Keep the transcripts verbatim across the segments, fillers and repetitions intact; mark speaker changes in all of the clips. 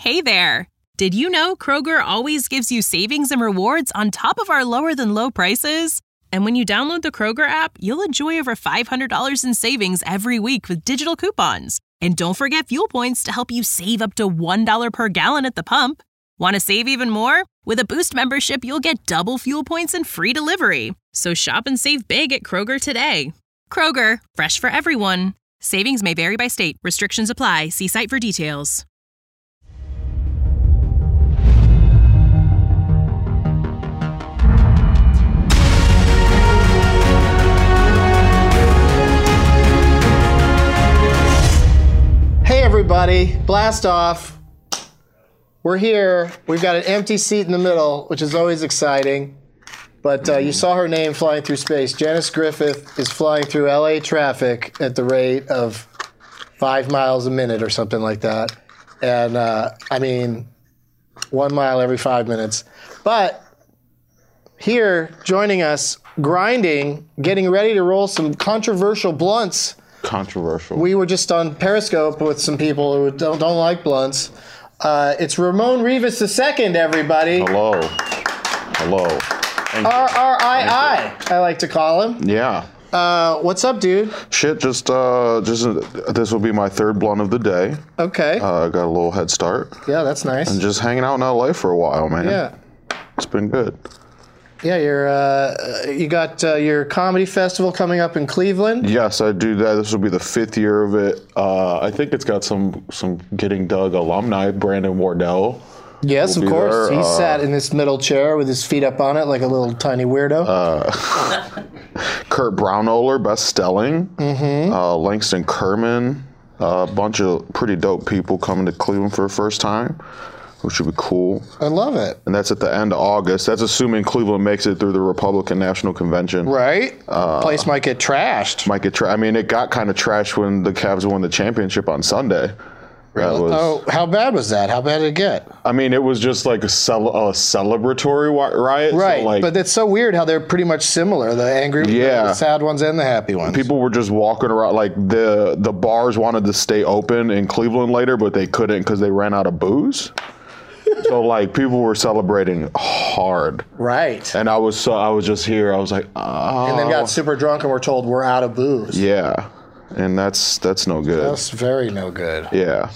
Speaker 1: Hey there! Did you know Kroger always gives you savings and rewards on top of our lower-than-low prices? And when you download the Kroger app, you'll enjoy over five hundred dollars in savings every week with digital coupons. And don't forget fuel points to help you save up to one dollar per gallon at the pump. Want to save even more? With a Boost membership, you'll get double fuel points and free delivery. So shop and save big at Kroger today. Kroger, fresh for everyone. Savings may vary by state. Restrictions apply. See site for details.
Speaker 2: Hey everybody, blast off. We're here. We've got an empty seat in the middle, which is always exciting. But uh, you saw her name flying through space. Janice Griffith is flying through L A traffic at the rate of five miles a minute or something like that. And uh, I mean, one mile every five minutes. But here, joining us, grinding, getting ready to roll some controversial blunts.
Speaker 3: Controversial.
Speaker 2: We were just on Periscope with some people who don't, don't like blunts. Uh, it's Ramon Rivas the Second, everybody.
Speaker 3: Hello. Hello. Thank
Speaker 2: R R I I, I like to call him.
Speaker 3: Yeah.
Speaker 2: Uh, what's up, dude?
Speaker 3: Shit, just, uh, just, uh, this will be my third blunt of the day.
Speaker 2: Okay.
Speaker 3: Uh, got a little head start.
Speaker 2: Yeah, that's nice.
Speaker 3: And just hanging out in L A for a while, man.
Speaker 2: Yeah.
Speaker 3: It's been good.
Speaker 2: Yeah, you're, uh, you got uh, your comedy festival coming up in Cleveland.
Speaker 3: Yes, I do that. This will be the fifth year of it. Uh, I think it's got some some Getting Dug alumni. Brandon Wardell.
Speaker 2: Yes, of course.
Speaker 3: There.
Speaker 2: He
Speaker 3: uh,
Speaker 2: sat in this middle chair with his feet up on it like a little tiny weirdo.
Speaker 3: Uh, Kurt Braunohler, Best Stelling. Mm-hmm. Uh, Langston Kerman. A bunch of pretty dope people coming to Cleveland for the first time, which would be cool.
Speaker 2: I love it.
Speaker 3: And that's at the end of August. That's assuming Cleveland makes it through the Republican National Convention.
Speaker 2: Right.
Speaker 3: Uh,
Speaker 2: Place might get trashed.
Speaker 3: Might get tra- I mean, it got kind of trashed when the Cavs won the championship on Sunday. That was,
Speaker 2: oh, how bad was that? How bad did it get?
Speaker 3: I mean, it was just like a, cel- a celebratory riot.
Speaker 2: Right,
Speaker 3: so like,
Speaker 2: but it's so weird how they're pretty much similar. The angry,
Speaker 3: Yeah.
Speaker 2: the sad ones and the happy ones.
Speaker 3: people were just walking around. Like the the bars wanted to stay open in Cleveland later, but they couldn't because they ran out of booze. So like people were celebrating hard.
Speaker 2: Right.
Speaker 3: And I was so I was just here. I was like, oh.
Speaker 2: And then got super drunk and were told we're out of booze.
Speaker 3: Yeah, and that's that's no good.
Speaker 2: That's very no good.
Speaker 3: Yeah.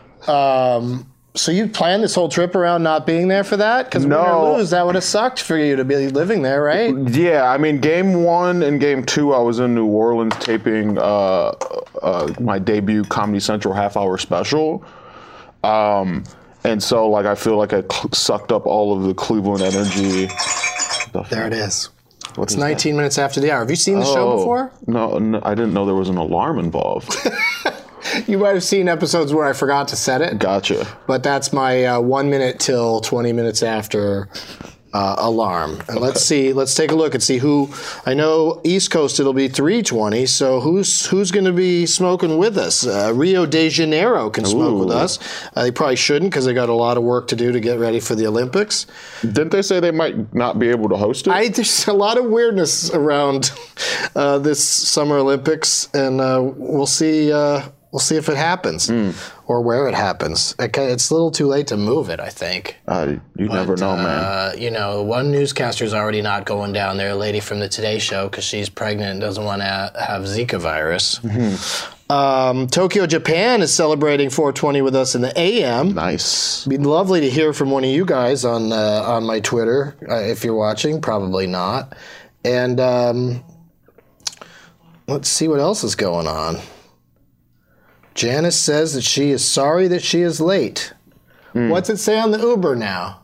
Speaker 2: Um, so you planned this whole trip around not being there for that? Because
Speaker 3: No.
Speaker 2: win or lose, that would have sucked for you to be living there, right?
Speaker 3: Yeah, I mean, game one and game two, I was in New Orleans taping uh, uh, my debut Comedy Central half-hour special. Um, and so, like, I feel like I cl- sucked up all of the Cleveland energy. The
Speaker 2: There it is.
Speaker 3: What
Speaker 2: It's
Speaker 3: is
Speaker 2: nineteen minutes after the hour. Have you seen the
Speaker 3: that?
Speaker 2: show
Speaker 3: Oh,
Speaker 2: before?
Speaker 3: No, no, I didn't know there was an alarm involved.
Speaker 2: You might have seen episodes where I forgot to set it.
Speaker 3: Gotcha.
Speaker 2: But that's my uh, one minute till twenty minutes after uh, alarm. And let's see, let's take a look and see who. I know East Coast it'll be three twenty. So who's who's going to be smoking with us? Uh, Rio de Janeiro can smoke
Speaker 3: Ooh.
Speaker 2: with us. Uh, they probably shouldn't because they got a lot of work to do to get ready for the Olympics.
Speaker 3: Didn't they say they might not be able to host it?
Speaker 2: I, there's a lot of weirdness around uh, this Summer Olympics, and uh, we'll see. Uh, We'll see if it happens
Speaker 3: Mm.
Speaker 2: or where it happens. Okay, it's a little too late to move it, I think.
Speaker 3: uh, you never know, man.
Speaker 2: Uh, you know, one newscaster's already not going down there, a lady from the Today Show, because she's pregnant and doesn't want to have Zika virus.
Speaker 3: Mm-hmm.
Speaker 2: Um, Tokyo, Japan is celebrating four twenty with us in the A M.
Speaker 3: Nice.
Speaker 2: It'd be lovely to hear from one of you guys on uh, on my Twitter, uh, if you're watching. Probably not. And um, let's see what else is going on. Janice says that she is sorry that she is late. Mm. What's it say on the Uber now?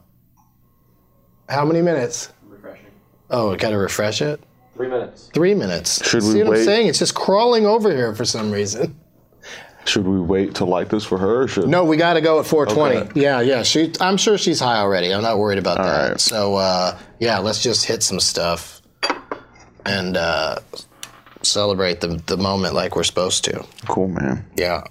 Speaker 2: How many minutes?
Speaker 4: Refreshing.
Speaker 2: Oh, got to refresh it?
Speaker 4: Three minutes.
Speaker 2: Three minutes.
Speaker 3: Should
Speaker 2: See
Speaker 3: we
Speaker 2: what
Speaker 3: wait?
Speaker 2: I'm saying? It's just crawling over here for some reason.
Speaker 3: Should we wait to light this for her? Or should
Speaker 2: No, we got to go at four twenty.
Speaker 3: Okay.
Speaker 2: Yeah, yeah. She, I'm sure she's high already. I'm not worried about
Speaker 3: All
Speaker 2: that.
Speaker 3: right.
Speaker 2: So, uh, yeah, let's just hit some stuff and uh, celebrate the, the moment like we're supposed to.
Speaker 3: Cool, man.
Speaker 2: Yeah.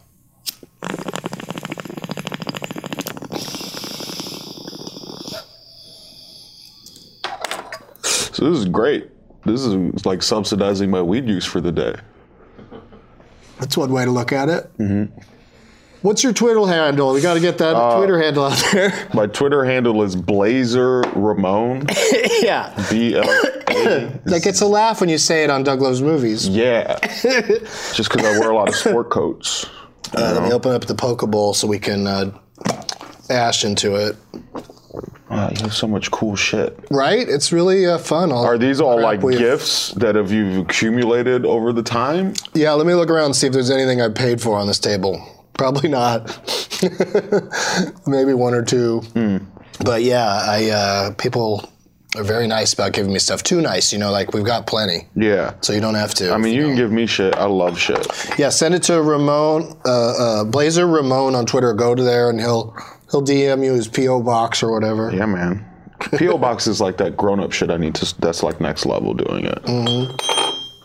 Speaker 3: So this is great. This is like subsidizing my weed use for the day.
Speaker 2: That's one way to look at it.
Speaker 3: Mm-hmm.
Speaker 2: What's your Twitter handle? We got to get that uh, Twitter handle out there.
Speaker 3: My Twitter handle is Blazer Ramon.
Speaker 2: Yeah.
Speaker 3: B L A.
Speaker 2: That gets a laugh when you say it on Doug Loves Movies.
Speaker 3: Yeah. Just because I wear a lot of sport coats.
Speaker 2: Uh, let me open up the Poke Bowl so we can uh, ash into it.
Speaker 3: Wow, you have so much cool shit.
Speaker 2: Right? It's really uh, fun. All
Speaker 3: Are these all like gifts that have you accumulated over the time?
Speaker 2: Yeah, let me look around and see if there's anything I paid for on this table. Probably not. Maybe one or two. Mm. But yeah, I uh, people are very nice about giving me stuff. Too nice, you know, like we've got plenty.
Speaker 3: Yeah.
Speaker 2: So you don't have to.
Speaker 3: I mean, you, you know. can give me shit. I love shit.
Speaker 2: Yeah, send it to Ramon, uh, uh, Blazer Ramon on Twitter. Go to there and he'll he'll D M you his P O box or whatever.
Speaker 3: Yeah, man. P O box is like that grown up shit I need to, that's like next level doing it. Mm-hmm.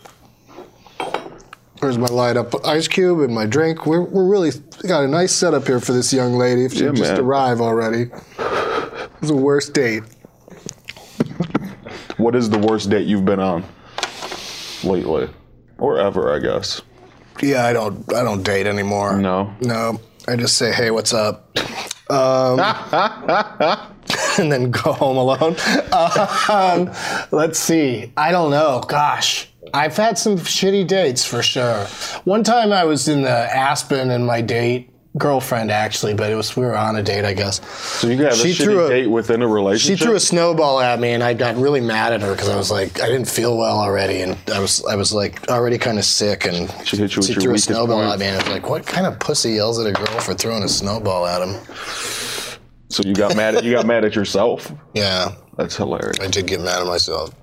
Speaker 3: There's
Speaker 2: my light up ice cube and my drink. We're we're really got a nice setup here for this young lady. If she yeah, just man. arrived already. It's the worst date.
Speaker 3: What is the worst date you've been on lately, or ever? I guess.
Speaker 2: Yeah, I don't I don't date anymore.
Speaker 3: No.
Speaker 2: No, I just say, hey, what's up? Um, and then go home alone. Um, let's see. I don't know. Gosh. I've had some shitty dates for sure. One time I was in the Aspen and my date, girlfriend actually, but it was we were on a date, I guess.
Speaker 3: So you got a shitty a, date within a relationship?
Speaker 2: She threw a snowball at me and I got really mad at her because I was like, I didn't feel well already and I was I was like already kind of sick and
Speaker 3: she hit you with
Speaker 2: she
Speaker 3: your
Speaker 2: threw a snowball
Speaker 3: point.
Speaker 2: at me and I was like, what kind of pussy yells at a girl for throwing a snowball at him?
Speaker 3: So you got mad at you got mad at yourself?
Speaker 2: Yeah.
Speaker 3: That's hilarious.
Speaker 2: I did get mad at myself.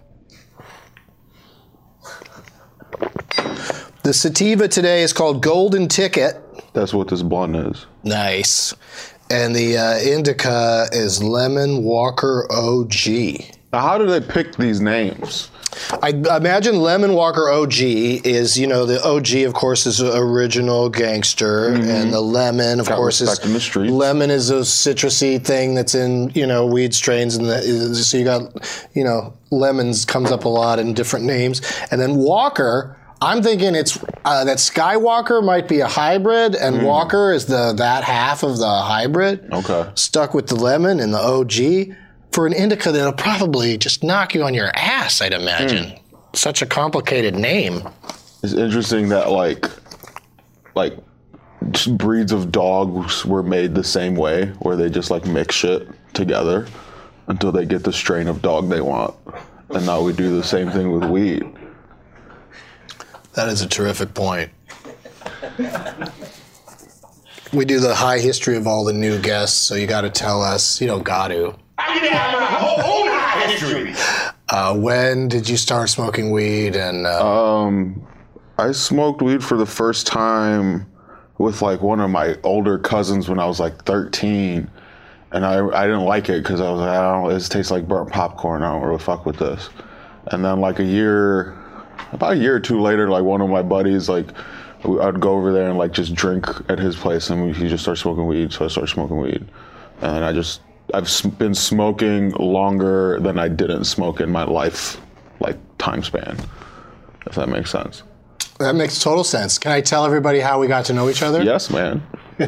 Speaker 2: The sativa today is called Golden Ticket.
Speaker 3: That's what this blunt is.
Speaker 2: Nice. And the uh, indica is Lemon Walker O G.
Speaker 3: Now, how do they pick these names?
Speaker 2: I imagine Lemon Walker O G is, you know, the O G, of course, is an original gangster, mm-hmm. and the lemon, of
Speaker 3: Got
Speaker 2: course, is
Speaker 3: in the streets.
Speaker 2: Lemon is a citrusy thing that's in, you know, weed strains, and the, so you got, you know, lemons comes up a lot in different names, and then Walker. I'm thinking it's uh, that Skywalker might be a hybrid, and mm. Walker is the that half of the hybrid.
Speaker 3: Okay.
Speaker 2: Stuck with the lemon and the O G for an indica that'll probably just knock you on your ass. I'd imagine. Mm. Such a complicated name.
Speaker 3: It's interesting that like, like, breeds of dogs were made the same way, where they just like mix shit together until they get the strain of dog they want, and now we do the same thing with weed.
Speaker 2: That is a terrific point. We do the high history of all the new guests, so you got to tell us. You don't got to.
Speaker 4: I didn't have my whole high history.
Speaker 2: Uh, when did you start smoking weed? And uh,
Speaker 3: um, I smoked weed for the first time with like one of my older cousins when I was like thirteen, and I I didn't like it because I was like, I don't. It tastes like burnt popcorn. I don't really fuck with this. And then like a year. About a year or two later, like one of my buddies, like I'd go over there and like just drink at his place, and he just started smoking weed. So I started smoking weed, and I just I've been smoking longer than I didn't smoke in my life, like time span. If that makes sense.
Speaker 2: That makes total sense. Can I tell everybody how we got to know each other?
Speaker 3: Yes, man.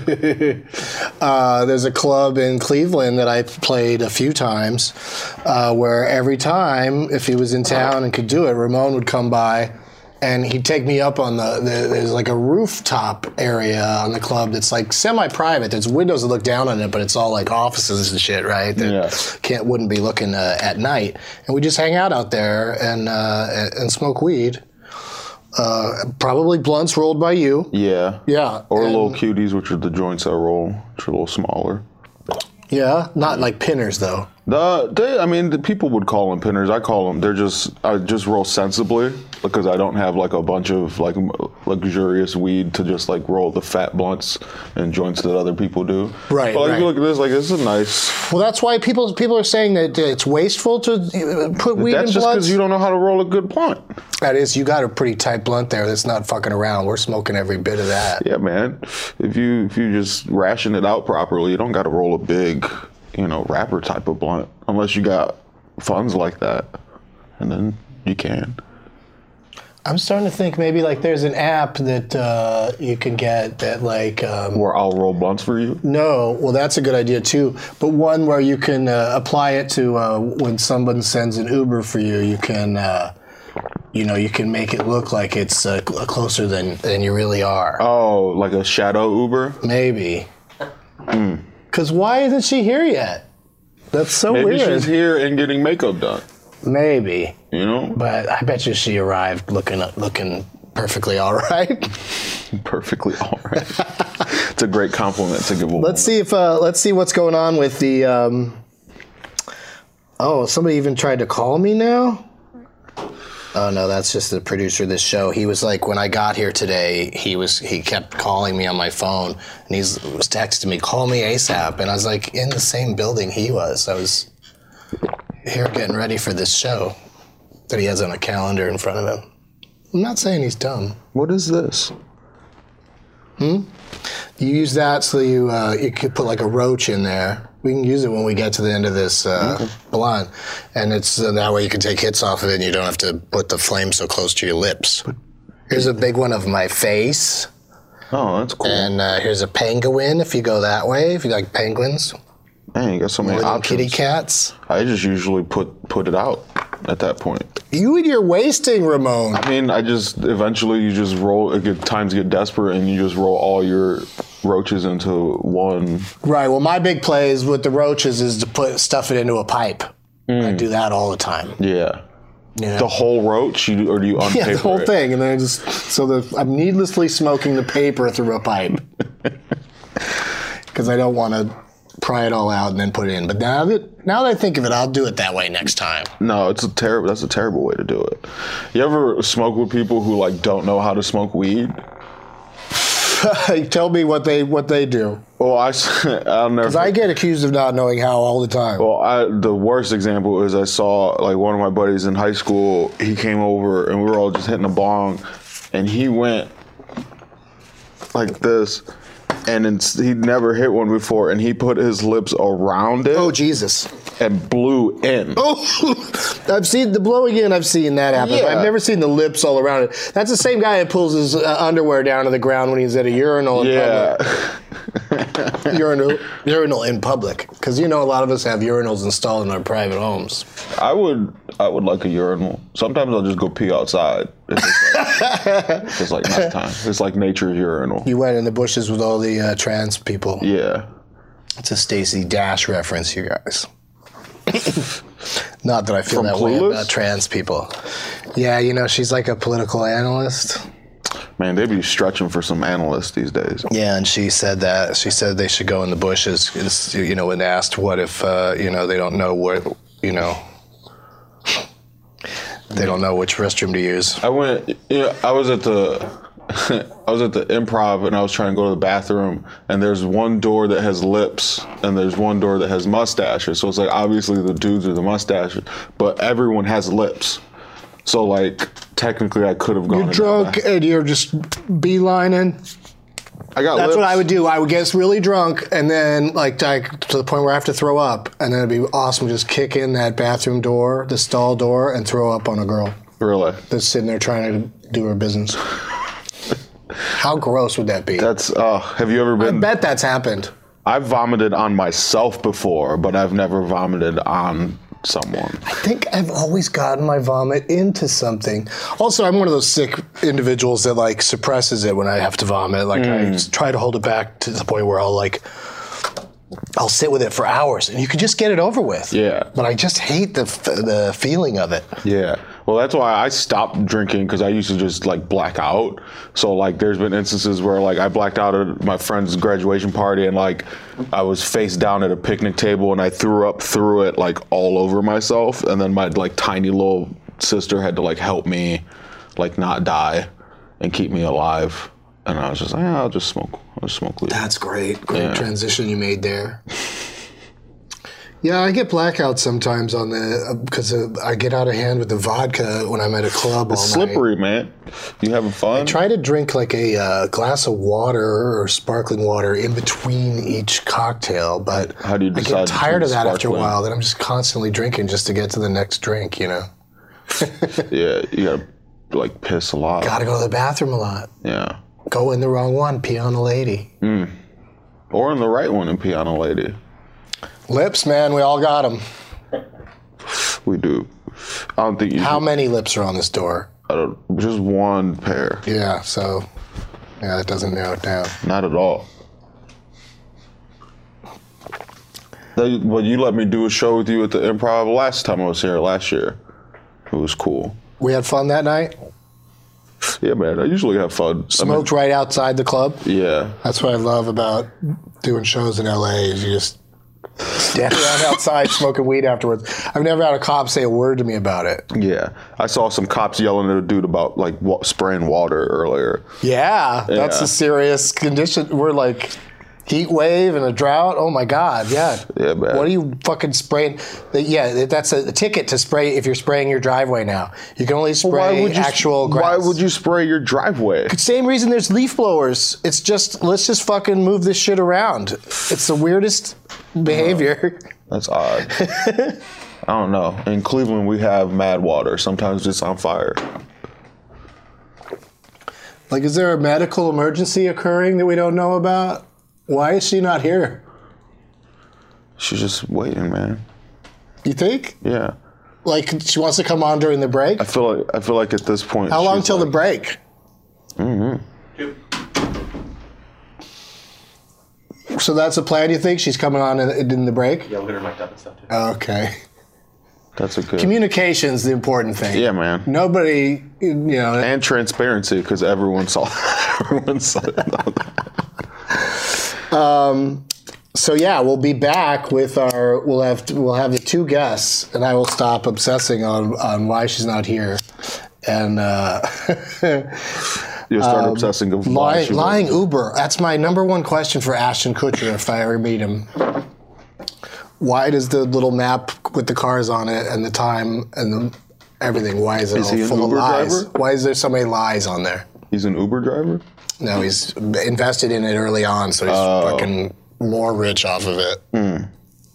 Speaker 2: uh, there's a club in Cleveland that I played a few times uh, where every time, if he was in town and could do it, Ramon would come by and he'd take me up on the, the there's like a rooftop area on the club that's like semi-private. There's windows that look down on it, but it's all like offices and shit, right? That
Speaker 3: yeah.
Speaker 2: can't wouldn't be looking uh, at night. And we just hang out out there and uh, and smoke weed. Uh, probably blunts rolled by you.
Speaker 3: Yeah.
Speaker 2: Yeah.
Speaker 3: Or little cuties, which are the joints that roll, which are a little smaller.
Speaker 2: Yeah, not like pinners though.
Speaker 3: The they, I mean, the people would call them pinners. I call them. They're just I just roll sensibly because I don't have like a bunch of like luxurious weed to just like roll the fat blunts and joints that other people do.
Speaker 2: Right.
Speaker 3: But like
Speaker 2: right.
Speaker 3: if you look at this, like this is nice.
Speaker 2: Well, that's why people people are saying that it's wasteful to put weed
Speaker 3: that's
Speaker 2: in blunts.
Speaker 3: That's just because you don't know how to roll a good blunt.
Speaker 2: That is, you got a pretty tight blunt there. That's not fucking around. We're smoking every bit of that.
Speaker 3: Yeah, man. If you if you just ration it out properly, you don't got to roll a big, you know, rapper type of blunt unless you got funds like that, and then you can.
Speaker 2: I'm starting to think maybe like there's an app that uh, you can get that like. Um,
Speaker 3: Where I'll roll blunts for you?
Speaker 2: no, well that's a good idea too. But one where you can uh, apply it to uh, when someone sends an Uber for you, you can, uh, you know, you can make it look like it's uh, cl- closer than, than you really are.
Speaker 3: Oh, like a shadow Uber?
Speaker 2: Maybe. Because why isn't she here yet? That's so
Speaker 3: Maybe
Speaker 2: weird.
Speaker 3: she's here and getting makeup done.
Speaker 2: Maybe.
Speaker 3: You know?
Speaker 2: But I bet you she arrived looking looking perfectly all right.
Speaker 3: Perfectly all right. It's a great compliment to give a woman.
Speaker 2: Let's see if uh, let's see what's going on with the. Um... Oh, somebody even tried to call me now. Oh no, that's just the producer of this show. He was like, when I got here today, he was he kept calling me on my phone, and he was texting me, "Call me ASAP," and I was like in the same building he was. I was here getting ready for this show that he has on a calendar in front of him. I'm not saying he's dumb.
Speaker 3: What is this?
Speaker 2: You use that so you uh, you could put like a roach in there. We can use it when we get to the end of this uh,
Speaker 3: Okay.
Speaker 2: blunt, and it's uh, that way you can take hits off of it, and you don't have to put the flame so close to your lips. Here's a big one of my face,
Speaker 3: Oh, that's cool.
Speaker 2: and uh, here's a penguin. If you go that way, if you like penguins,
Speaker 3: Man, you got so many
Speaker 2: or little
Speaker 3: options.
Speaker 2: kitty cats.
Speaker 3: I just usually put put it out at that point.
Speaker 2: You and your wasting, Ramon.
Speaker 3: I mean, I just eventually you just roll. It get, times get desperate, and you just roll all your roaches into one.
Speaker 2: Right. Well, my big play is with the roaches is to put stuff it into a pipe. I do that all the time.
Speaker 3: Yeah.
Speaker 2: Yeah.
Speaker 3: The whole roach, you, or do you unpaper
Speaker 2: Yeah, the whole
Speaker 3: it?
Speaker 2: thing, and then I just so that I'm needlessly smoking the paper through a pipe because I don't want to pry it all out and then put it in. But now that now that I think of it, I'll do it that way next time.
Speaker 3: No, it's a terrible. That's a terrible way to do it. You ever smoke with people who like don't know how to smoke weed?
Speaker 2: Tell me what they what they do,
Speaker 3: Well, I s- I'll never.
Speaker 2: because I get accused of not knowing how all the time.
Speaker 3: Well, I, the worst example is I saw like one of my buddies in high school. He came over and we were all just hitting a bong, and he went like this, and it's, he'd never hit one before, and he put his lips around it
Speaker 2: Oh Jesus!
Speaker 3: and blew in.
Speaker 2: Oh, I've seen the blowing in. I've seen that happen.
Speaker 3: Yeah.
Speaker 2: I've never seen the lips all around it. That's the same guy that pulls his uh, underwear down to the ground when he's at a urinal. In
Speaker 3: Yeah,
Speaker 2: public. urinal, urinal in public, because you know a lot of us have urinals installed in our private homes.
Speaker 3: I would. I would like a urinal. Sometimes I'll just go pee outside. It's just like, it's like nighttime. It's like nature's urinal.
Speaker 2: You went in the bushes with all the uh, trans people.
Speaker 3: Yeah.
Speaker 2: It's a Stacey Dash reference, you guys. Not that I feel
Speaker 3: From
Speaker 2: that way
Speaker 3: Clueless?
Speaker 2: about trans people. Yeah, you know, she's like a political analyst.
Speaker 3: Man, they be stretching for some analysts these days.
Speaker 2: Yeah, and she said that. She said they should go in the bushes. It's, you know, when asked what if, uh, you know, they don't know what, you know, they don't know which restroom to use.
Speaker 3: I went. Yeah, I was at the. I was at the Improv and I was trying to go to the bathroom, and there's one door that has lips and there's one door that has mustaches. So it's like obviously the dudes are the mustaches, but everyone has lips. So like technically I could have gone.
Speaker 2: You're
Speaker 3: in that
Speaker 2: drunk
Speaker 3: bathroom.
Speaker 2: and you're just beelining.
Speaker 3: I got
Speaker 2: That's
Speaker 3: lips.
Speaker 2: what I would do. I would get really drunk and then like to, to the point where I have to throw up, and then it'd be awesome to just kick in that bathroom door, the stall door, and throw up on a girl
Speaker 3: Really?
Speaker 2: that's sitting there trying to do her business. How gross would that be?
Speaker 3: That's. Uh, have you ever
Speaker 2: I
Speaker 3: been?
Speaker 2: bet that's happened.
Speaker 3: I've vomited on myself before, but I've never vomited on someone.
Speaker 2: I think I've always gotten my vomit into something. Also, I'm one of those sick individuals that like suppresses it when I have to vomit. Like I just try to hold it back to the point where I'll like, I'll sit with it for hours, and you can just get it over with.
Speaker 3: Yeah.
Speaker 2: But I just hate the f- the feeling of it.
Speaker 3: Yeah. Well, that's why I stopped drinking, because I used to just like black out. So like there's been instances where like I blacked out at my friend's graduation party, and like I was face down at a picnic table and I threw up through it like all over myself. And then my like tiny little sister had to like help me like not die and keep me alive. And I was just like, yeah, I'll just smoke. I'll just smoke weed.
Speaker 2: That's great. Great
Speaker 3: Yeah.
Speaker 2: transition you made there. Yeah, I get blackouts sometimes on the because uh, I get out of hand with the vodka when I'm at a club all
Speaker 3: It's
Speaker 2: night.
Speaker 3: slippery, man. You having fun?
Speaker 2: Try to drink like a uh, glass of water or sparkling water in between each cocktail, but
Speaker 3: How do you
Speaker 2: I
Speaker 3: decide
Speaker 2: get tired of
Speaker 3: between
Speaker 2: that after a
Speaker 3: sparkling?
Speaker 2: while. That I'm just constantly drinking just to get to the next drink, you know.
Speaker 3: Yeah, you gotta like piss a lot.
Speaker 2: Gotta go to the bathroom a lot.
Speaker 3: Yeah.
Speaker 2: Go in the wrong one, pee on a lady.
Speaker 3: Mm. Or in the right one and pee on a lady.
Speaker 2: Lips, man, we all got them.
Speaker 3: We do. I don't think you.
Speaker 2: How
Speaker 3: should,
Speaker 2: many lips are on this door?
Speaker 3: I don't. Just one pair.
Speaker 2: Yeah, so yeah, that doesn't narrow it down.
Speaker 3: Not at all. They, but you let me do a show with you at the Improv last time I was here last year. It was cool.
Speaker 2: We had fun that night.
Speaker 3: Yeah, man. I usually have fun.
Speaker 2: Smoked
Speaker 3: I mean,
Speaker 2: right outside the club.
Speaker 3: Yeah.
Speaker 2: That's what I love about doing shows in L A is you just stand around outside smoking weed afterwards. I've never had a cop say a word to me about it.
Speaker 3: Yeah. I saw some cops yelling at a dude about like wa- spraying water earlier.
Speaker 2: Yeah, that's
Speaker 3: Yeah.
Speaker 2: a serious condition. We're like heat wave and a drought. Oh my God, yeah.
Speaker 3: Yeah, man.
Speaker 2: What are you fucking spraying? Yeah, that's a ticket to spray if you're spraying your driveway now. You can only spray
Speaker 3: Why would you,
Speaker 2: actual grass.
Speaker 3: Why would you spray your driveway?
Speaker 2: Same reason there's leaf blowers. It's just, let's just fucking move this shit around. It's the weirdest behavior.
Speaker 3: That's odd. I don't know. In Cleveland, we have mad water. Sometimes it's on fire.
Speaker 2: Like, is there a medical emergency occurring that we don't know about? Why is she not here?
Speaker 3: She's just waiting, man.
Speaker 2: You think?
Speaker 3: Yeah.
Speaker 2: Like, she wants to come on during the break?
Speaker 3: I feel like I feel like at this point.
Speaker 2: How long
Speaker 3: she's
Speaker 2: till
Speaker 3: like,
Speaker 2: the break?
Speaker 3: Mm-hmm.
Speaker 2: So that's a plan, you think? She's coming on in, in the break?
Speaker 5: Yeah, we'll get her mic'd up and stuff too.
Speaker 2: Okay.
Speaker 3: That's a good.
Speaker 2: Communication's the important thing.
Speaker 3: Yeah, man.
Speaker 2: Nobody, you know.
Speaker 3: And transparency, because everyone saw. everyone saw it.
Speaker 2: Um, so yeah, we'll be back with our. We'll have we'll have the two guests, and I will stop obsessing on on why she's not here, and uh,
Speaker 3: You'll start
Speaker 2: um,
Speaker 3: obsessing of why
Speaker 2: lying,
Speaker 3: she
Speaker 2: lying
Speaker 3: wasn't.
Speaker 2: Uber. That's my number one question for Ashton Kutcher if I ever meet him. Why does the little map with the cars on it and the time and the, everything? Why is it
Speaker 3: Is
Speaker 2: all
Speaker 3: he an
Speaker 2: full
Speaker 3: Uber
Speaker 2: of lies?
Speaker 3: driver?
Speaker 2: Why is there so many lies on there?
Speaker 3: He's an Uber driver.
Speaker 2: No, he's invested in it early on, so he's
Speaker 3: Oh.
Speaker 2: fucking more rich off of it.
Speaker 3: Mm.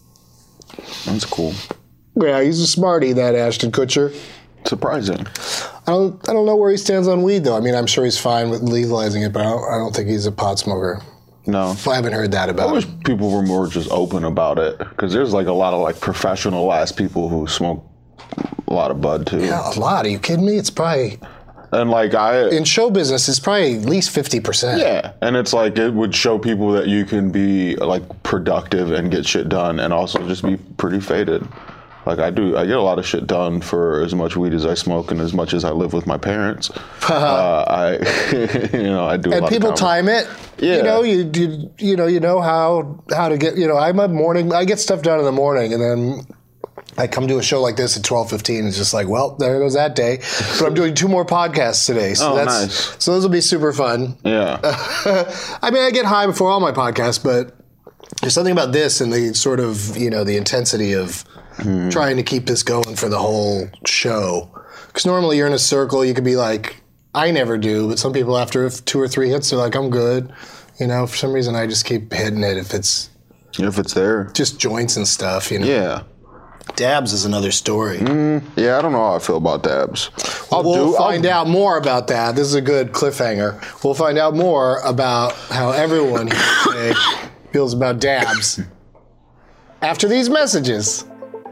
Speaker 3: That's cool.
Speaker 2: Yeah, he's a smarty, that Ashton Kutcher.
Speaker 3: Surprising.
Speaker 2: I don't, I don't know where he stands on weed, though. I mean, I'm sure he's fine with legalizing it, but I don't, I don't think he's a pot smoker.
Speaker 3: No.
Speaker 2: I haven't heard that
Speaker 3: I
Speaker 2: about
Speaker 3: wish
Speaker 2: him.
Speaker 3: people were more just open about it, because there's like a lot of like professional ass people who smoke a lot of bud too.
Speaker 2: Yeah, a lot. Are you kidding me? It's probably,
Speaker 3: And like I,
Speaker 2: in show business, it's probably at least fifty percent.
Speaker 3: yeah, and it's like it would show people that you can be like productive and get shit done, and also just be pretty faded. Like I do, I get a lot of shit done for as much weed as I smoke and as much as I live with my parents. uh, I, you know, I do. A
Speaker 2: And
Speaker 3: lot
Speaker 2: people
Speaker 3: of comedy.
Speaker 2: time it.
Speaker 3: Yeah.
Speaker 2: You know, you, you you know you know how how to get. You know, I'm a morning. I get stuff done in the morning, and then I come to a show like this at twelve fifteen. It's just like, well, there goes that day. But I'm doing two more podcasts today, so
Speaker 3: Oh,
Speaker 2: that's
Speaker 3: nice.
Speaker 2: so those will be super fun.
Speaker 3: Yeah.
Speaker 2: I mean, I get high before all my podcasts, but there's something about this and the sort of, you know, the intensity of
Speaker 3: Hmm.
Speaker 2: trying to keep this going for the whole show. Because normally you're in a circle, you could be like, I never do, but some people after two or three hits, they're like, I'm good. You know, for some reason I just keep hitting it if it's
Speaker 3: If it's there.
Speaker 2: just joints and stuff, you know.
Speaker 3: Yeah.
Speaker 2: Dabs is another story.
Speaker 3: Yeah, I don't know how I feel about dabs. I'll
Speaker 2: We'll
Speaker 3: do.
Speaker 2: find
Speaker 3: I'll,
Speaker 2: out more about that. This is a good cliffhanger. We'll find out more about how everyone here today feels about dabs after these messages.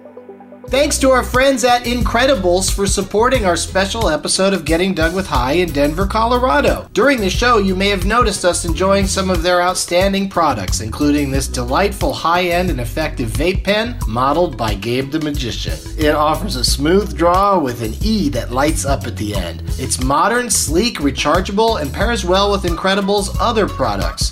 Speaker 2: Thanks to our friends at Incredibles for supporting our special episode of Getting Dug with High in Denver, Colorado. During the show, you may have noticed us enjoying some of their outstanding products, including this delightful high-end and effective vape pen modeled by Gabe the Magician. It offers a smooth draw with an E that lights up at the end. It's modern, sleek, rechargeable, and pairs well with Incredibles' other products.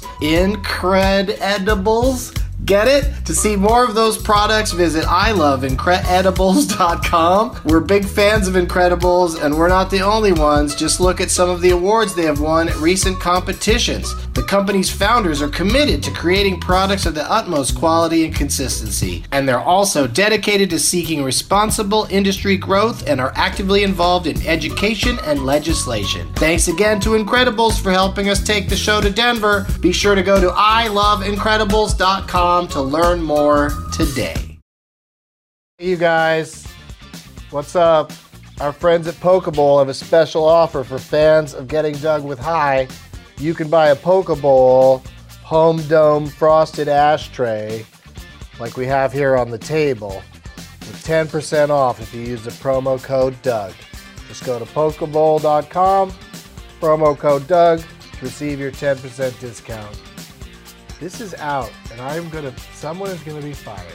Speaker 2: Incredibles? Get it? To see more of those products, visit I love incredibles dot com. We're big fans of Incredibles, and we're not the only ones. Just look at some of the awards they have won at recent competitions. The company's founders are committed to creating products of the utmost quality and consistency, and they're also dedicated to seeking responsible industry growth and are actively involved in education and legislation. Thanks again to Incredibles for helping us take the show to Denver. Be sure to go to I love incredibles dot com to learn more today. Hey you guys, what's up? our friends at Pokeball have a special offer for fans of Getting Dug with High. You can buy a Pokeball Home Dome frosted ashtray like we have here on the table with ten percent off if you use the promo code Doug. Just go to Pokeball dot com, promo code Doug to receive your ten percent discount. This is out, and I'm gonna, someone is gonna be fired.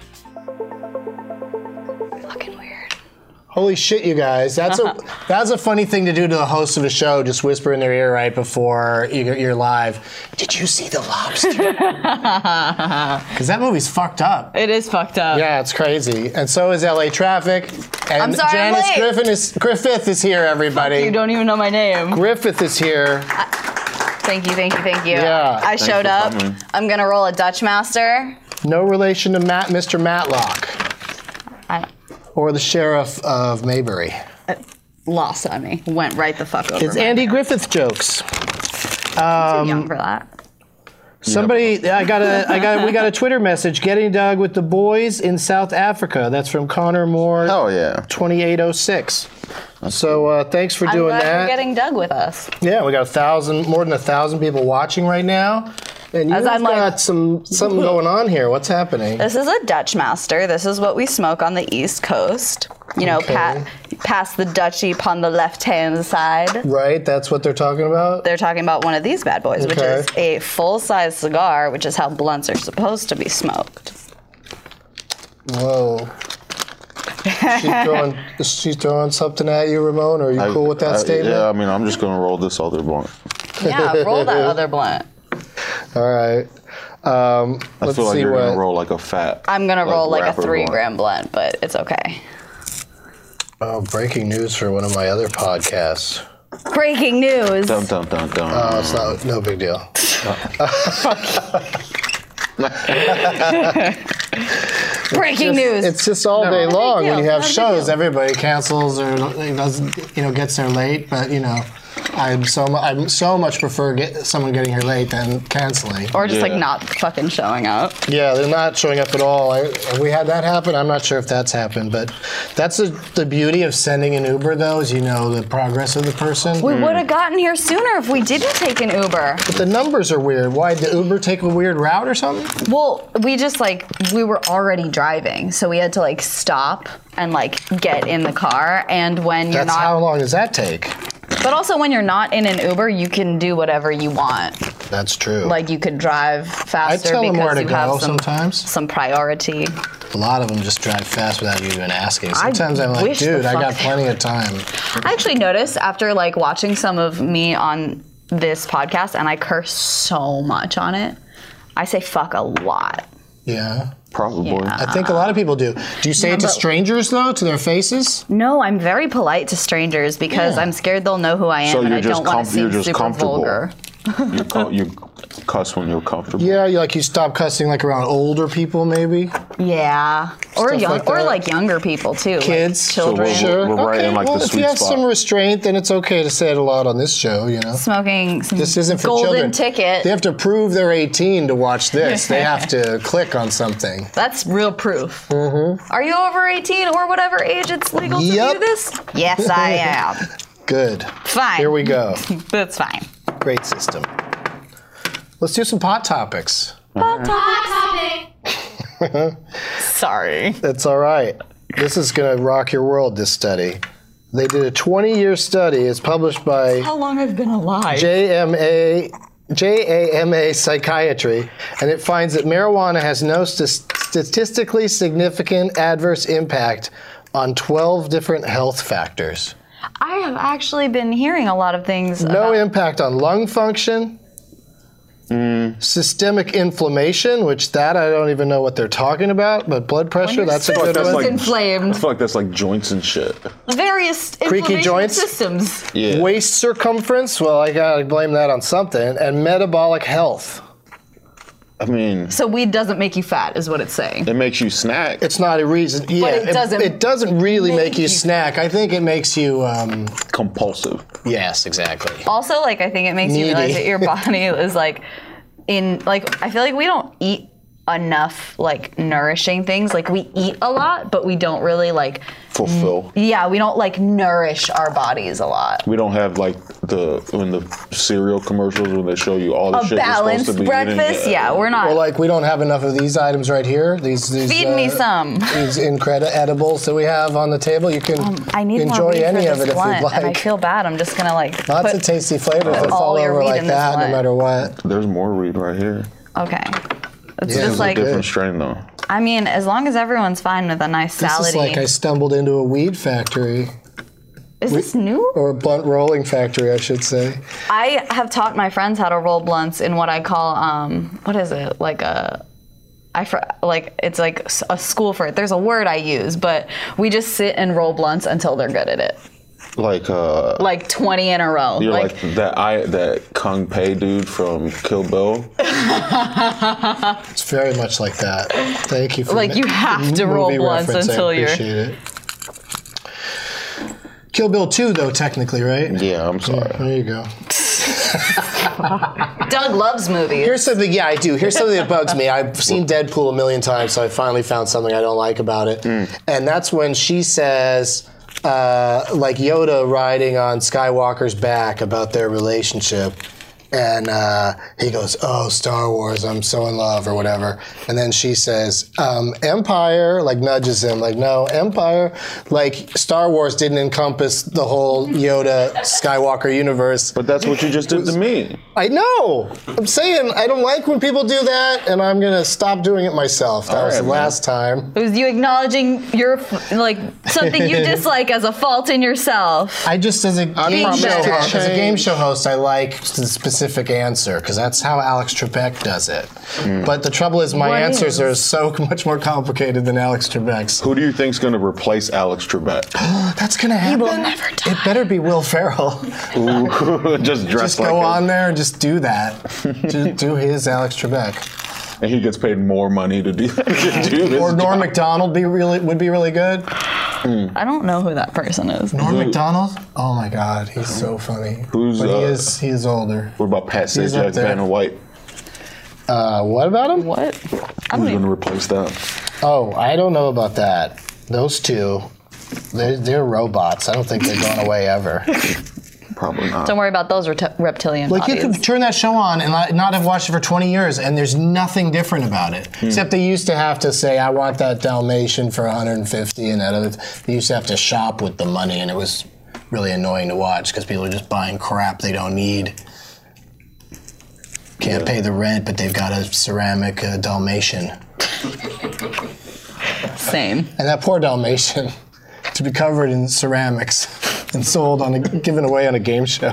Speaker 5: Fucking weird.
Speaker 2: Holy shit, you guys. That's a that's a funny thing to do to the host of a show, just whisper in their ear right before you- you're live. Did you see The Lobster? Because that movie's fucked up.
Speaker 5: It is fucked up.
Speaker 2: Yeah, it's crazy. And so is L A Traffic. And
Speaker 5: I'm sorry, I'm
Speaker 2: Janice
Speaker 5: late.
Speaker 2: Griffin is, Griffith is here, everybody.
Speaker 5: You don't even know my name.
Speaker 2: Griffith is here.
Speaker 5: Thank you, thank you, thank you.
Speaker 2: Yeah.
Speaker 5: I
Speaker 3: Thanks
Speaker 5: showed
Speaker 3: for
Speaker 5: up.
Speaker 3: coming.
Speaker 5: I'm gonna roll a Dutch Master.
Speaker 2: No relation to Matt, Mister Matlock,
Speaker 5: I
Speaker 2: or the sheriff of Maybury.
Speaker 5: lost on me. Went right the fuck over.
Speaker 2: It's
Speaker 5: my
Speaker 2: Andy
Speaker 5: head.
Speaker 2: Griffith jokes.
Speaker 5: I'm too young for that.
Speaker 2: Somebody, I got a, I got, we got a Twitter message. Getting Dug with the boys in South Africa. That's from Connor Moore.
Speaker 3: Hell yeah.
Speaker 2: twenty-eight oh six. So uh, thanks for
Speaker 5: I'm
Speaker 2: doing
Speaker 5: glad
Speaker 2: that.
Speaker 5: you're getting Doug with us.
Speaker 2: Yeah, we got a thousand, more than a thousand people watching right now, and you've
Speaker 5: As I'm
Speaker 2: got
Speaker 5: like-
Speaker 2: some something going on here. What's happening?
Speaker 5: This is a Dutch Master. This is what we smoke on the East Coast. You know,
Speaker 2: Okay.
Speaker 5: pa- past the Dutchie upon the left-hand side.
Speaker 2: Right, that's what they're talking about.
Speaker 5: They're talking about one of these bad boys, which
Speaker 2: Okay.
Speaker 5: is a full-size cigar, which is how blunts are supposed to be smoked.
Speaker 2: Whoa. She's throwing, she's throwing something at you, Ramon. Are you
Speaker 3: I-
Speaker 2: cool with that
Speaker 3: I-
Speaker 2: statement?
Speaker 3: Yeah, I mean, I'm just gonna roll this other blunt.
Speaker 5: Yeah, roll that other blunt.
Speaker 2: All right. Um,
Speaker 3: I
Speaker 2: let's
Speaker 3: feel like
Speaker 2: see
Speaker 3: you're
Speaker 2: what.
Speaker 3: gonna roll like a fat.
Speaker 5: I'm gonna roll like a
Speaker 3: rapper
Speaker 5: three
Speaker 3: blunt.
Speaker 5: gram blunt, but it's okay.
Speaker 2: Oh, breaking news for one of my other podcasts.
Speaker 5: Breaking news.
Speaker 3: Dun dun dun dun.
Speaker 2: Oh, it's not, no big deal.
Speaker 5: Breaking news.
Speaker 2: It's just all day
Speaker 5: big
Speaker 2: long when
Speaker 5: deal,
Speaker 2: you have
Speaker 5: not a big
Speaker 2: shows.
Speaker 5: deal.
Speaker 2: Everybody cancels or doesn't, you know, gets there late. But you know, I'm so mu- I'm so much prefer get someone getting here late than canceling.
Speaker 5: or just like
Speaker 3: Yeah.
Speaker 5: not fucking showing up.
Speaker 2: Yeah, they're not showing up at all. I, we had that happen. I'm not sure if that's happened, but that's the, the beauty of sending an Uber, though, is you know the progress of the person.
Speaker 5: We would have gotten here sooner if we didn't take an Uber.
Speaker 2: But the numbers are weird. Why did Uber take a weird route or something?
Speaker 5: Well, we just like we were already driving, so we had to like stop and like get in the car. And when you're
Speaker 2: That's
Speaker 5: not,
Speaker 2: how long does that take?
Speaker 5: but also when you're not in an Uber, you can do whatever you want.
Speaker 2: That's true.
Speaker 5: Like you could drive
Speaker 2: I
Speaker 5: faster
Speaker 2: tell them
Speaker 5: because
Speaker 2: where to
Speaker 5: you
Speaker 2: go
Speaker 5: have some
Speaker 2: sometimes.
Speaker 5: some priority.
Speaker 2: A lot of them just drive fast without you even asking. Sometimes I'm like,
Speaker 5: wish the
Speaker 2: dude, I got
Speaker 5: fuck-
Speaker 2: plenty of time.
Speaker 5: I actually noticed after like watching some of me on this podcast, and I curse so much on it. I say fuck a lot.
Speaker 2: Yeah.
Speaker 3: Probably.
Speaker 5: Yeah.
Speaker 2: I think a lot of people do. Do you say it to
Speaker 5: but-
Speaker 2: strangers, though, to their faces?
Speaker 5: No, I'm very polite to strangers because
Speaker 2: Yeah.
Speaker 5: I'm scared they'll know who I am,
Speaker 3: So
Speaker 5: and
Speaker 3: you're
Speaker 5: I
Speaker 3: just
Speaker 5: don't want
Speaker 3: com-
Speaker 5: to seem
Speaker 3: you're just
Speaker 5: super
Speaker 3: comfortable.
Speaker 5: vulgar.
Speaker 3: You, co- you cuss when you're comfortable.
Speaker 2: Yeah, you, like you stop cussing like around older people, maybe?
Speaker 5: Yeah, or
Speaker 2: Stuff
Speaker 5: young,
Speaker 2: like
Speaker 5: or
Speaker 2: that.
Speaker 5: like younger people too, like
Speaker 2: Kids?
Speaker 5: children.
Speaker 3: we're-
Speaker 2: Sure.
Speaker 3: We're right
Speaker 2: okay,
Speaker 3: in, like,
Speaker 2: well,
Speaker 3: the
Speaker 2: if
Speaker 3: sweet
Speaker 2: you have
Speaker 3: spot.
Speaker 2: some restraint, then it's okay to say it a lot on this show, you know?
Speaker 5: Smoking some
Speaker 2: This isn't for
Speaker 5: golden
Speaker 2: children.
Speaker 5: ticket.
Speaker 2: They have to prove they're eighteen to watch this. They have to click on something.
Speaker 5: That's real proof. Mm-hmm. Are you over eighteen or whatever age it's legal to
Speaker 2: Yep.
Speaker 5: do this? Yes, I am.
Speaker 2: Good.
Speaker 5: Fine.
Speaker 2: Here we go.
Speaker 5: That's fine.
Speaker 2: Great system. Let's do some pot topics.
Speaker 5: Sorry.
Speaker 2: That's all right. This is going to rock your world, this study. They did a twenty-year study. It's published by
Speaker 5: How long I've been alive?
Speaker 2: J M A, J A M A Psychiatry, and it finds that marijuana has no st- statistically significant adverse impact on twelve different health factors.
Speaker 5: I have actually been hearing a lot of things.
Speaker 2: No
Speaker 5: about,
Speaker 2: impact on lung function, systemic inflammation, which that I don't even know what they're talking about, but blood pressure, that's a good
Speaker 5: system
Speaker 2: one.
Speaker 5: is inflamed.
Speaker 3: I feel like that's like joints and shit.
Speaker 5: Various
Speaker 2: Creaky
Speaker 5: inflammation
Speaker 2: joints?
Speaker 5: systems.
Speaker 3: Yeah.
Speaker 2: Waist circumference, well, I gotta blame that on something, and metabolic health.
Speaker 3: I mean,
Speaker 5: So weed doesn't make you fat, is what it's saying.
Speaker 3: it makes you snack.
Speaker 2: It's not a reason. Yeah,
Speaker 5: it doesn't
Speaker 2: It, doesn't really make,
Speaker 5: make
Speaker 2: you
Speaker 5: you-
Speaker 2: snack. I think it makes you. Um,
Speaker 3: compulsive.
Speaker 2: yes, exactly.
Speaker 5: Also, like I think it makes you realize
Speaker 2: Needy.
Speaker 5: that your body is like in like I feel like we don't eat enough like nourishing things. Like we eat a lot, but we don't really like
Speaker 3: fulfill.
Speaker 5: Yeah, we don't like nourish our bodies a lot.
Speaker 3: We don't have like the when the cereal commercials when they show you all the
Speaker 5: A
Speaker 3: shit you're supposed
Speaker 5: balanced
Speaker 3: to be
Speaker 5: breakfast,
Speaker 3: eating.
Speaker 5: yeah, we're not.
Speaker 2: Well, like we don't have enough of these items right here. These, these
Speaker 5: Feed
Speaker 2: uh,
Speaker 5: me some.
Speaker 2: These incredible edibles that we have on the table. You can
Speaker 5: Um, I need
Speaker 2: enjoy
Speaker 5: more weed
Speaker 2: any
Speaker 5: for
Speaker 2: of
Speaker 5: this
Speaker 2: it if
Speaker 5: blunt,
Speaker 2: you'd like.
Speaker 5: and I feel bad. I'm just gonna like
Speaker 2: Lots
Speaker 5: put,
Speaker 2: of tasty flavors that
Speaker 5: all
Speaker 2: fall
Speaker 5: your
Speaker 2: over
Speaker 5: weed
Speaker 2: like
Speaker 5: in this
Speaker 2: that, no
Speaker 5: blunt.
Speaker 2: matter what.
Speaker 3: There's more weed right here.
Speaker 5: Okay. It's
Speaker 2: Yeah,
Speaker 5: just
Speaker 2: it's
Speaker 5: like
Speaker 3: a different strain though.
Speaker 5: I mean, as long as everyone's fine with a nice
Speaker 2: This
Speaker 5: salad.
Speaker 2: is like I stumbled into a weed factory,
Speaker 5: Is this new?
Speaker 2: or a blunt rolling factory, I should say.
Speaker 5: I have taught my friends how to roll blunts in what I call um what is it? Like a I fr- like it's like s- a school for it. There's a word I use, but we just sit and roll blunts until they're good at it.
Speaker 3: Like uh,
Speaker 5: Like twenty in a row.
Speaker 3: you're
Speaker 5: like,
Speaker 3: like, that I that Kung Pei dude from Kill Bill.
Speaker 2: It's very much like that. Thank you for
Speaker 5: Like, you have to roll
Speaker 2: movie
Speaker 5: blunts
Speaker 2: reference.
Speaker 5: until
Speaker 2: I
Speaker 5: you're-
Speaker 2: appreciate it. Kill Bill two, though, technically, right?
Speaker 3: Yeah, I'm sorry.
Speaker 2: There you go.
Speaker 5: Doug loves movies.
Speaker 2: Here's something, yeah, I do. Here's something that bugs me. I've seen Deadpool a million times, so I finally found something I don't like about it. And that's when she says, uh, like Yoda riding on Skywalker's back about their relationship. And uh, he goes, oh, Star Wars, I'm so in love, or whatever. And then she says, um, Empire, like nudges him, like, no, Empire. Like, Star Wars didn't encompass the whole Yoda Skywalker universe.
Speaker 3: But that's what you just did to me.
Speaker 2: I know. I'm saying I don't like when people do that, and I'm gonna stop doing it myself. That
Speaker 3: All
Speaker 2: was
Speaker 3: right,
Speaker 2: the
Speaker 3: man.
Speaker 2: last time.
Speaker 5: It was you acknowledging your like something you dislike as a fault in yourself.
Speaker 2: I just, as a game
Speaker 3: promise
Speaker 2: show
Speaker 5: to
Speaker 2: host, as a game
Speaker 3: change.
Speaker 2: show host, I like the specific answer because that's how Alex Trebek does it. But the trouble is, my
Speaker 5: What
Speaker 2: answers
Speaker 5: is?
Speaker 2: are so much more complicated than Alex Trebek's.
Speaker 3: Who do you think's gonna replace Alex Trebek?
Speaker 2: That's gonna happen.
Speaker 5: will never die.
Speaker 2: It better be Will Ferrell.
Speaker 3: Ooh, just dressed
Speaker 2: Just
Speaker 3: like
Speaker 2: go
Speaker 3: him.
Speaker 2: on there and just do that. just do his Alex Trebek.
Speaker 3: And he gets paid more money to do, to do this.
Speaker 2: Or Norm
Speaker 3: job.
Speaker 2: Macdonald be really would be really good.
Speaker 5: I don't know who that person is.
Speaker 2: Norm Macdonald? Oh my God, he's so funny.
Speaker 3: Who's,
Speaker 2: but he
Speaker 3: uh,
Speaker 2: is he is older.
Speaker 3: What about Pat
Speaker 2: He's up
Speaker 3: Sajak,
Speaker 2: there.
Speaker 3: Vanna White?
Speaker 2: Uh, what about him?
Speaker 5: What? I
Speaker 3: Who's
Speaker 5: don't even,
Speaker 3: gonna replace that?
Speaker 2: Oh, I don't know about that. Those two, they're, they're robots. I don't think they're going away ever.
Speaker 3: Probably not.
Speaker 5: don't worry about those reti- reptilian
Speaker 2: Like you
Speaker 5: bodies.
Speaker 2: could turn that show on and not- not have watched it for twenty years, and there's nothing different about it. Except they used to have to say, "I want that Dalmatian for one hundred fifty," and that other. They used to have to shop with the money, and it was really annoying to watch because people are just buying crap they don't need. Can't pay the rent, but they've got a ceramic uh, Dalmatian,
Speaker 5: Same.
Speaker 2: and that poor Dalmatian to be covered in ceramics and sold on a, given away on a game show.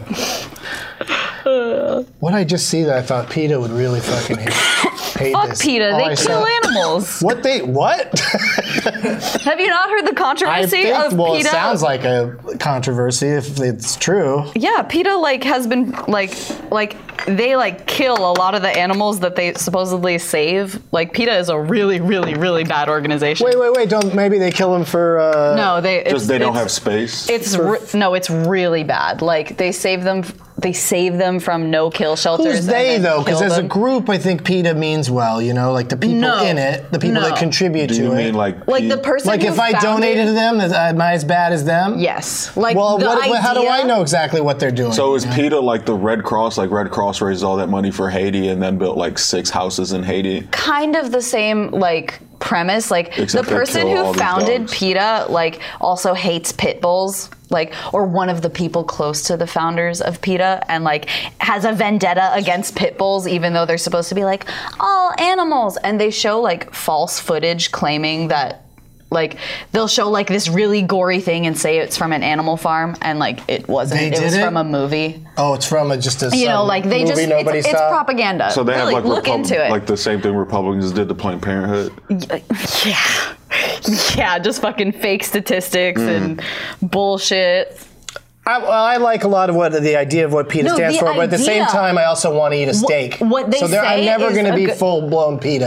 Speaker 2: What did I just see that I thought PETA would really fucking hate, hate
Speaker 5: Fuck
Speaker 2: this?
Speaker 5: PETA.
Speaker 2: Oh,
Speaker 5: They
Speaker 2: I
Speaker 5: kill
Speaker 2: saw-
Speaker 5: animals.
Speaker 2: What they what?
Speaker 5: Have you not heard the
Speaker 2: I
Speaker 5: controversy
Speaker 2: think
Speaker 5: of
Speaker 2: well,
Speaker 5: PETA?
Speaker 2: it sounds like a controversy if it's true.
Speaker 5: Yeah, PETA like has been like like they like kill a lot of the animals that they supposedly save. Like PETA is a really really really bad organization.
Speaker 2: Wait, wait, wait! Don't maybe they kill him for? Uh,
Speaker 5: No, they it's,
Speaker 3: Just they don't
Speaker 5: it's-
Speaker 3: have space.
Speaker 5: It's re- no, it's really bad. Like they save them, they save them from no-kill shelters.
Speaker 2: Who's
Speaker 5: and
Speaker 2: they
Speaker 5: then
Speaker 2: though? Because
Speaker 5: kill
Speaker 2: as a
Speaker 5: them.
Speaker 2: group, I think PETA means well. You know, like the people
Speaker 5: No.
Speaker 2: in it, the people
Speaker 5: No.
Speaker 2: that contribute
Speaker 3: Do
Speaker 2: to
Speaker 3: you
Speaker 2: it.
Speaker 3: mean like
Speaker 5: like the
Speaker 3: Pete-
Speaker 5: person
Speaker 2: Like
Speaker 5: who
Speaker 2: if I
Speaker 5: founded-
Speaker 2: donated to them, is- am I as bad as them?
Speaker 5: Yes. Like
Speaker 2: Well,
Speaker 5: the
Speaker 2: what, how do I
Speaker 5: idea-
Speaker 2: know exactly what they're doing?
Speaker 3: So is PETA like the Red Cross? Like Red Cross raised all that money for Haiti and then built like six houses in Haiti.
Speaker 5: Kind of the same like premise. Like
Speaker 3: Except
Speaker 5: the
Speaker 3: they
Speaker 5: person
Speaker 3: kill all
Speaker 5: who
Speaker 3: these
Speaker 5: founded
Speaker 3: dogs.
Speaker 5: PETA like also hates pit bulls. Like, or one of the people close to the founders of PETA, and like has a vendetta against pit bulls, even though they're supposed to be like all animals. And they show like false footage claiming that, like, they'll show like this really gory thing and say it's from an animal farm, and like it wasn't.
Speaker 2: They
Speaker 5: it was
Speaker 2: did it?
Speaker 5: from a movie.
Speaker 2: oh, it's from a, just a
Speaker 5: You know,
Speaker 2: some
Speaker 5: like they
Speaker 2: movie
Speaker 5: just
Speaker 2: nobody
Speaker 5: it's, it's
Speaker 2: saw?
Speaker 5: propaganda.
Speaker 3: So they
Speaker 5: really,
Speaker 3: have like
Speaker 5: look
Speaker 3: Repub-
Speaker 5: into it.
Speaker 3: like the same thing Republicans did to Planned Parenthood.
Speaker 5: Yeah. Yeah, just fucking fake statistics
Speaker 2: Mm.
Speaker 5: and bullshit.
Speaker 2: I, well, I like a lot of what the idea of what PETA
Speaker 5: No,
Speaker 2: stands
Speaker 5: the
Speaker 2: for, but at the same
Speaker 5: idea-
Speaker 2: time, I also want to eat a steak.
Speaker 5: what they
Speaker 2: so there, I'm
Speaker 5: say
Speaker 2: never
Speaker 5: is
Speaker 2: going to
Speaker 5: a
Speaker 2: be
Speaker 5: good-
Speaker 2: full blown PETA.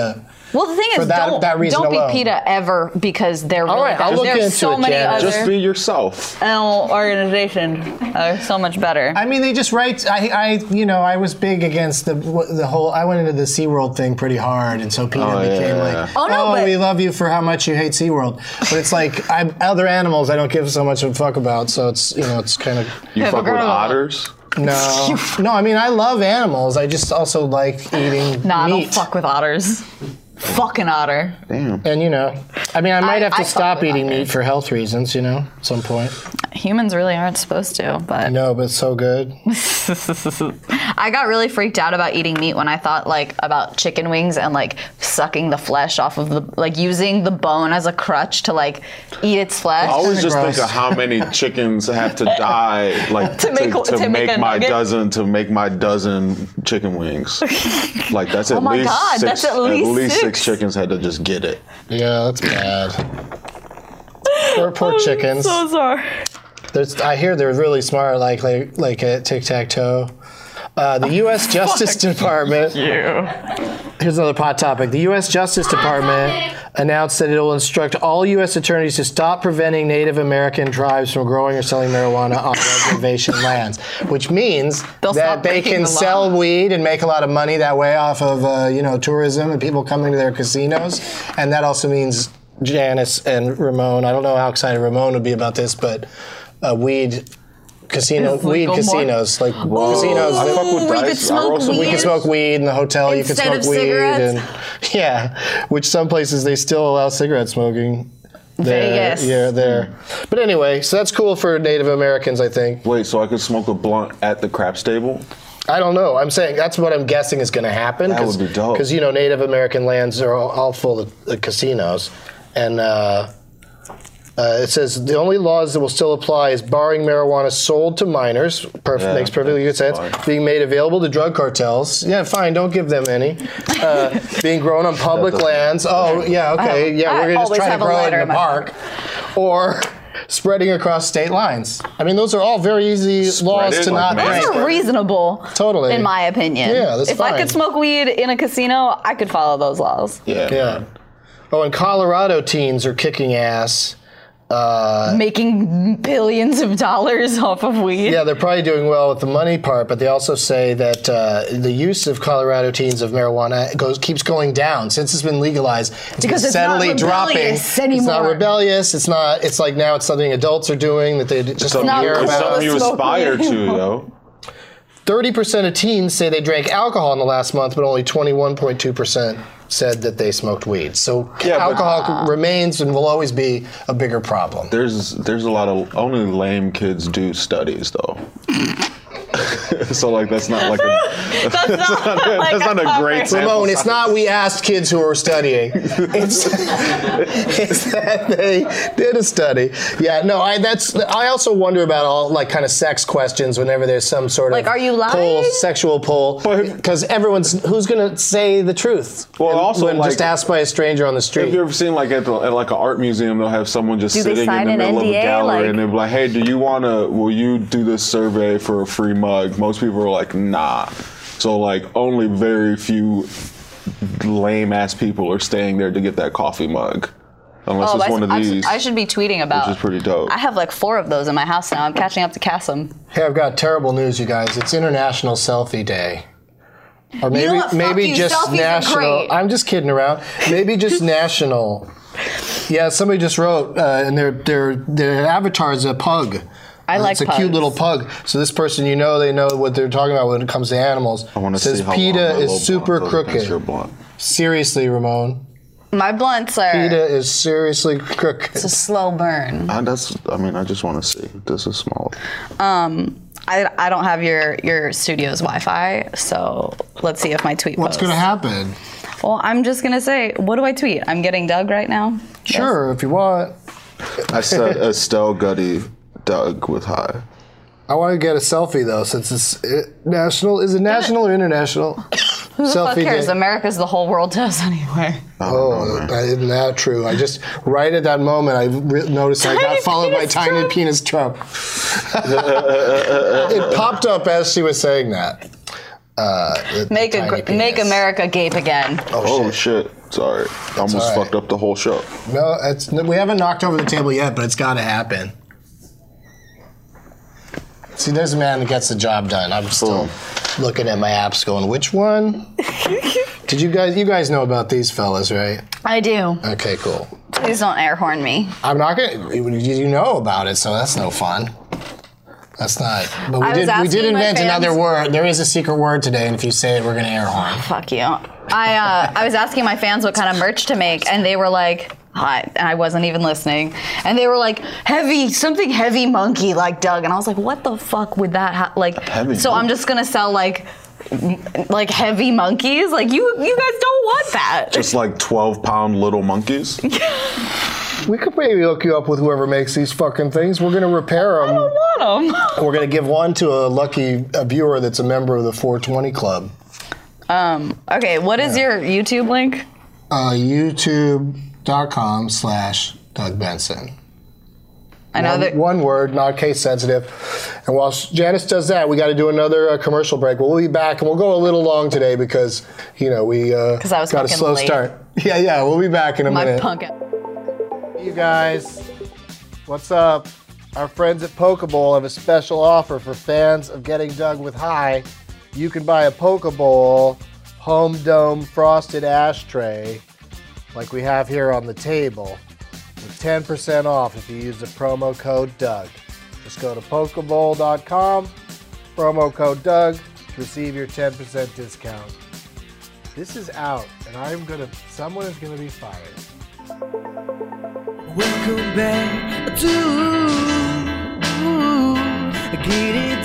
Speaker 5: Well, the thing
Speaker 2: For
Speaker 5: is,
Speaker 2: that-
Speaker 5: don't,
Speaker 2: that reason
Speaker 5: don't be
Speaker 2: alone.
Speaker 5: PETA ever because they're really
Speaker 2: All right, I'll
Speaker 5: bad.
Speaker 2: look
Speaker 5: There's
Speaker 2: into
Speaker 5: so
Speaker 2: it,
Speaker 5: many
Speaker 2: Janet.
Speaker 5: other
Speaker 3: Just be yourself.
Speaker 5: animal organizations that are so much better.
Speaker 2: I mean, they just write. I, I, you know, I was big against the the whole. I went into the SeaWorld thing pretty hard, and so PETA
Speaker 3: Oh, yeah,
Speaker 2: became
Speaker 3: yeah,
Speaker 2: like,
Speaker 3: yeah.
Speaker 5: Oh, no, but-
Speaker 2: we love you for how much you hate SeaWorld." But it's like I, other animals, I don't give so much of a fuck about. So it's you know, it's kind of
Speaker 3: You
Speaker 5: Yeah,
Speaker 3: fuck
Speaker 5: but
Speaker 3: with
Speaker 5: girl-
Speaker 3: otters?
Speaker 2: no, no. I mean, I love animals. I just also like eating
Speaker 5: Nah, I
Speaker 2: meat.
Speaker 5: don't fuck with otters. Fucking otter.
Speaker 3: Damn.
Speaker 2: And you know, I mean, I might
Speaker 5: I-
Speaker 2: have to
Speaker 5: I fuck
Speaker 2: stop
Speaker 5: with
Speaker 2: eating
Speaker 5: otters.
Speaker 2: meat for health reasons. You know, at some point.
Speaker 5: Humans really aren't supposed to, but
Speaker 2: No, but it's so good.
Speaker 5: I got really freaked out about eating meat when I thought like about chicken wings and like sucking the flesh off of the like using the bone as a crutch to like eat its flesh.
Speaker 3: I always just
Speaker 2: gross.
Speaker 3: think of how many chickens have to die, like
Speaker 5: To make-
Speaker 3: to,
Speaker 5: to make
Speaker 3: make
Speaker 5: a
Speaker 3: my
Speaker 5: nugget?
Speaker 3: dozen to make my dozen chicken wings. Like that's at
Speaker 5: Oh my
Speaker 3: least
Speaker 5: God,
Speaker 3: six,
Speaker 5: that's at least
Speaker 3: six.
Speaker 5: six.
Speaker 3: chickens had to just get it.
Speaker 2: Yeah, that's bad. Poor, poor chickens.
Speaker 5: So sorry.
Speaker 2: There's, I hear they're really smart, like like like at tic tac toe. Uh, the U S Justice Department. Here's another hot topic. The U S Justice Department announced that it will instruct all U S attorneys to stop preventing Native American tribes from growing or selling marijuana on reservation lands, which means
Speaker 5: They'll
Speaker 2: that
Speaker 5: stop
Speaker 2: they
Speaker 5: breaking
Speaker 2: can
Speaker 5: the law.
Speaker 2: sell weed and make a lot of money that way off of uh, you know tourism and people coming to their casinos, and that also means Janice and Ramon. I don't know how excited Ramon would be about this, but uh, weed. Casino,
Speaker 5: It's
Speaker 2: weed
Speaker 5: legal more.
Speaker 2: casinos, like casinos.
Speaker 3: I
Speaker 2: that-
Speaker 3: fuck with
Speaker 5: we could
Speaker 3: dice. I
Speaker 5: smoke
Speaker 3: roll some
Speaker 5: weed.
Speaker 2: we can
Speaker 3: dice.
Speaker 2: smoke weed in the hotel. You
Speaker 5: Instead
Speaker 2: can
Speaker 5: of
Speaker 2: smoke weed,
Speaker 5: cigarettes?
Speaker 2: and yeah, which some places they still allow cigarette smoking. There,
Speaker 5: Vegas.
Speaker 2: yeah, there. But anyway, so that's cool for Native Americans, I think.
Speaker 3: Wait, so I could smoke a blunt at the craps table?
Speaker 2: I don't know. I'm saying that's what I'm guessing is going to happen.
Speaker 3: That would be dope.
Speaker 2: Because you know, Native American lands are all, all full of uh, casinos, and. Uh, Uh, it says the only laws that will still apply is barring marijuana sold to minors. Perf-
Speaker 3: Yeah,
Speaker 2: makes perfectly good sense.
Speaker 3: fine.
Speaker 2: Being made available to drug cartels. Yeah, fine. Don't give them any. Uh, being grown on public
Speaker 3: doesn't-
Speaker 2: lands. Oh, yeah, okay.
Speaker 5: have-
Speaker 2: Yeah,
Speaker 5: I
Speaker 2: we're gonna just
Speaker 5: always
Speaker 2: try to
Speaker 5: have a
Speaker 2: grow it
Speaker 5: lighter
Speaker 2: in
Speaker 5: in
Speaker 2: the
Speaker 5: my
Speaker 2: park, or spreading across state lines. I mean, those are all very easy laws
Speaker 3: it
Speaker 2: to
Speaker 3: like
Speaker 2: not
Speaker 3: man-
Speaker 2: break.
Speaker 5: Those are reasonable.
Speaker 2: Totally.
Speaker 5: In my opinion.
Speaker 2: Yeah, that's
Speaker 5: If I
Speaker 2: fine.
Speaker 5: could smoke weed in a casino, I could follow those laws.
Speaker 3: Yeah.
Speaker 2: Yeah. Oh, and Colorado teens are kicking ass. Uh,
Speaker 5: Making billions of dollars off of weed.
Speaker 2: Yeah, they're probably doing well with the money part, but they also say that uh, the use of Colorado teens of marijuana goes keeps going down since it's been legalized. It's
Speaker 5: Because
Speaker 2: been
Speaker 5: it's not
Speaker 2: steadily dropping.
Speaker 5: rebellious
Speaker 2: It's not
Speaker 5: anymore.
Speaker 2: rebellious. It's not. It's like now it's something adults are doing that they just don't
Speaker 5: not
Speaker 2: hear
Speaker 5: cool
Speaker 3: It's
Speaker 2: about.
Speaker 3: something you
Speaker 5: Smoke
Speaker 3: aspire
Speaker 5: weed.
Speaker 3: to, yo.
Speaker 2: Thirty percent of teens say they drank alcohol in the last month, but only twenty-one point two percent said that they smoked weed. So
Speaker 3: Yeah, but-
Speaker 2: alcohol remains and will always be a bigger problem.
Speaker 3: There's there's a lot of only lame kids do studies though. So like that's not like a
Speaker 5: That's not, like
Speaker 3: that's not a great sample
Speaker 2: Ramon, it's
Speaker 3: size.
Speaker 2: not we asked kids who are studying. It's, it's that they did a study. Yeah, no, I that's I also wonder about all like kind of sex questions whenever there's some sort of
Speaker 5: Like, are you lying?
Speaker 2: pull, sexual pull,
Speaker 3: But-
Speaker 2: because everyone's who's gonna say the truth?
Speaker 3: Well,
Speaker 2: And
Speaker 3: also,
Speaker 2: when
Speaker 3: like-
Speaker 2: just asked by a stranger on the
Speaker 3: Have
Speaker 2: street.
Speaker 3: you ever seen like at, the, at like an art museum, they'll have someone just
Speaker 5: Do they
Speaker 3: sitting in
Speaker 5: sign
Speaker 3: the
Speaker 5: an
Speaker 3: middle
Speaker 5: N D A,
Speaker 3: of a gallery,
Speaker 5: like-
Speaker 3: and they're like, "Hey, do you wanna? Will you do this survey for a free mug?" Most people are like, "Nah." So like, only very few lame ass people are staying there to get that coffee mug, unless
Speaker 5: Oh,
Speaker 3: it's
Speaker 5: I,
Speaker 3: one of
Speaker 5: I,
Speaker 3: these.
Speaker 5: I should be tweeting about.
Speaker 3: Which is pretty dope.
Speaker 5: I have like four of those in my house now. I'm catching up to Cassim.
Speaker 2: Hey, I've got terrible news, you guys. It's International Selfie Day. Or maybe
Speaker 5: know what? Fuck
Speaker 2: maybe
Speaker 5: you.
Speaker 2: just
Speaker 5: Selfies are
Speaker 2: national.
Speaker 5: great.
Speaker 2: I'm just kidding around. Maybe just national. Yeah, somebody just wrote, uh, and their their their avatar is a pug.
Speaker 5: I like
Speaker 2: It's a
Speaker 5: pugs.
Speaker 2: cute little pug. So this person, you know, they know what they're talking about when it comes to animals.
Speaker 3: I want to
Speaker 2: Says
Speaker 3: see how
Speaker 2: PETA
Speaker 3: long my little
Speaker 2: is super
Speaker 3: blunt goes against your
Speaker 2: crooked.
Speaker 3: blunt.
Speaker 2: Seriously, Ramon.
Speaker 5: My blunts are.
Speaker 2: PETA is seriously crooked.
Speaker 5: It's a slow burn.
Speaker 3: Uh, that's. I mean, I just want to see. This is small.
Speaker 5: Um, I, I don't have your your studio's Wi-Fi, so let's see if my tweet.
Speaker 2: What's
Speaker 5: posts.
Speaker 2: going to happen?
Speaker 5: Well, I'm just gonna say, what do I tweet? I'm getting Doug right now.
Speaker 2: Sure, if you want.
Speaker 3: I said Estelle Gutty, Doug with high.
Speaker 2: I want to get a selfie though, since it's it, national. Is it national or international?
Speaker 5: Who the fuck
Speaker 2: Selfie
Speaker 5: cares?
Speaker 2: day.
Speaker 5: America's the whole world to us anyway.
Speaker 2: Oh, that isn't that true? I just right at that moment I re- noticed I got
Speaker 5: Tiny
Speaker 2: followed by
Speaker 5: penis
Speaker 2: tiny
Speaker 5: Trump.
Speaker 2: penis Trump. It popped up as she was saying that. Uh, the- the
Speaker 5: Make a
Speaker 2: tiny
Speaker 5: gr- make
Speaker 2: penis.
Speaker 5: America gape again.
Speaker 3: Oh shit. Sorry, I almost
Speaker 2: all right.
Speaker 3: fucked up the whole show.
Speaker 2: No, it's, we haven't knocked over the table yet, but it's got to happen. See, there's a man that gets the job done. I'm still
Speaker 3: Boom.
Speaker 2: looking at my apps going, which one? Did you guys, you guys know about these fellas, right?
Speaker 5: I do.
Speaker 2: Okay, cool.
Speaker 5: Please don't air horn me.
Speaker 2: I'm not gonna, you know about it, so that's no fun. That's not, but we
Speaker 5: I was
Speaker 2: did, we
Speaker 5: asking
Speaker 2: did
Speaker 5: my
Speaker 2: invent
Speaker 5: fans-
Speaker 2: another word. There is a secret word today, and if you say it, we're gonna air horn.
Speaker 5: Fuck you. I uh, I was asking my fans what kind of merch to make, and they were like, "Hi," and I wasn't even listening. And they were like, "Heavy, something heavy monkey like Doug," and I was like, "What the fuck would that ha-? like?"
Speaker 3: Heavy
Speaker 5: so I'm
Speaker 3: monkey.
Speaker 5: just gonna sell like, m- like heavy monkeys. Like you, you guys don't want that.
Speaker 3: Just like twelve pound little monkeys.
Speaker 2: We could maybe hook you up with whoever makes these fucking things. We're gonna repair them.
Speaker 5: I don't want them.
Speaker 2: We're gonna give one to a lucky a viewer that's a member of the four twenty Club.
Speaker 5: Um. Okay. What is your YouTube link?
Speaker 2: Uh, YouTube.com slash Doug Benson.
Speaker 5: I know
Speaker 2: one,
Speaker 5: that.
Speaker 2: one word, not case sensitive. And while Janice does that, we got to do another uh, commercial break. We'll be back, and we'll go a little long today because you know we uh,
Speaker 5: 'Cause I was
Speaker 2: got a
Speaker 5: fucking
Speaker 2: slow
Speaker 5: late.
Speaker 2: start. Yeah, yeah. We'll be back in a
Speaker 5: My
Speaker 2: minute.
Speaker 5: punk.
Speaker 2: Hey, you guys, what's up? Our friends at Pokeball have a special offer for fans of Getting Doug with High. You can buy a Pokeball Home Dome frosted ashtray like we have here on the table with ten percent off if you use the promo code Doug. Just go to Pokeball dot com, promo code Doug to receive your ten percent discount. This is out, and I'm gonna, someone is gonna be fired.
Speaker 6: Welcome back to Get It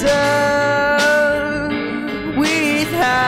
Speaker 6: Done with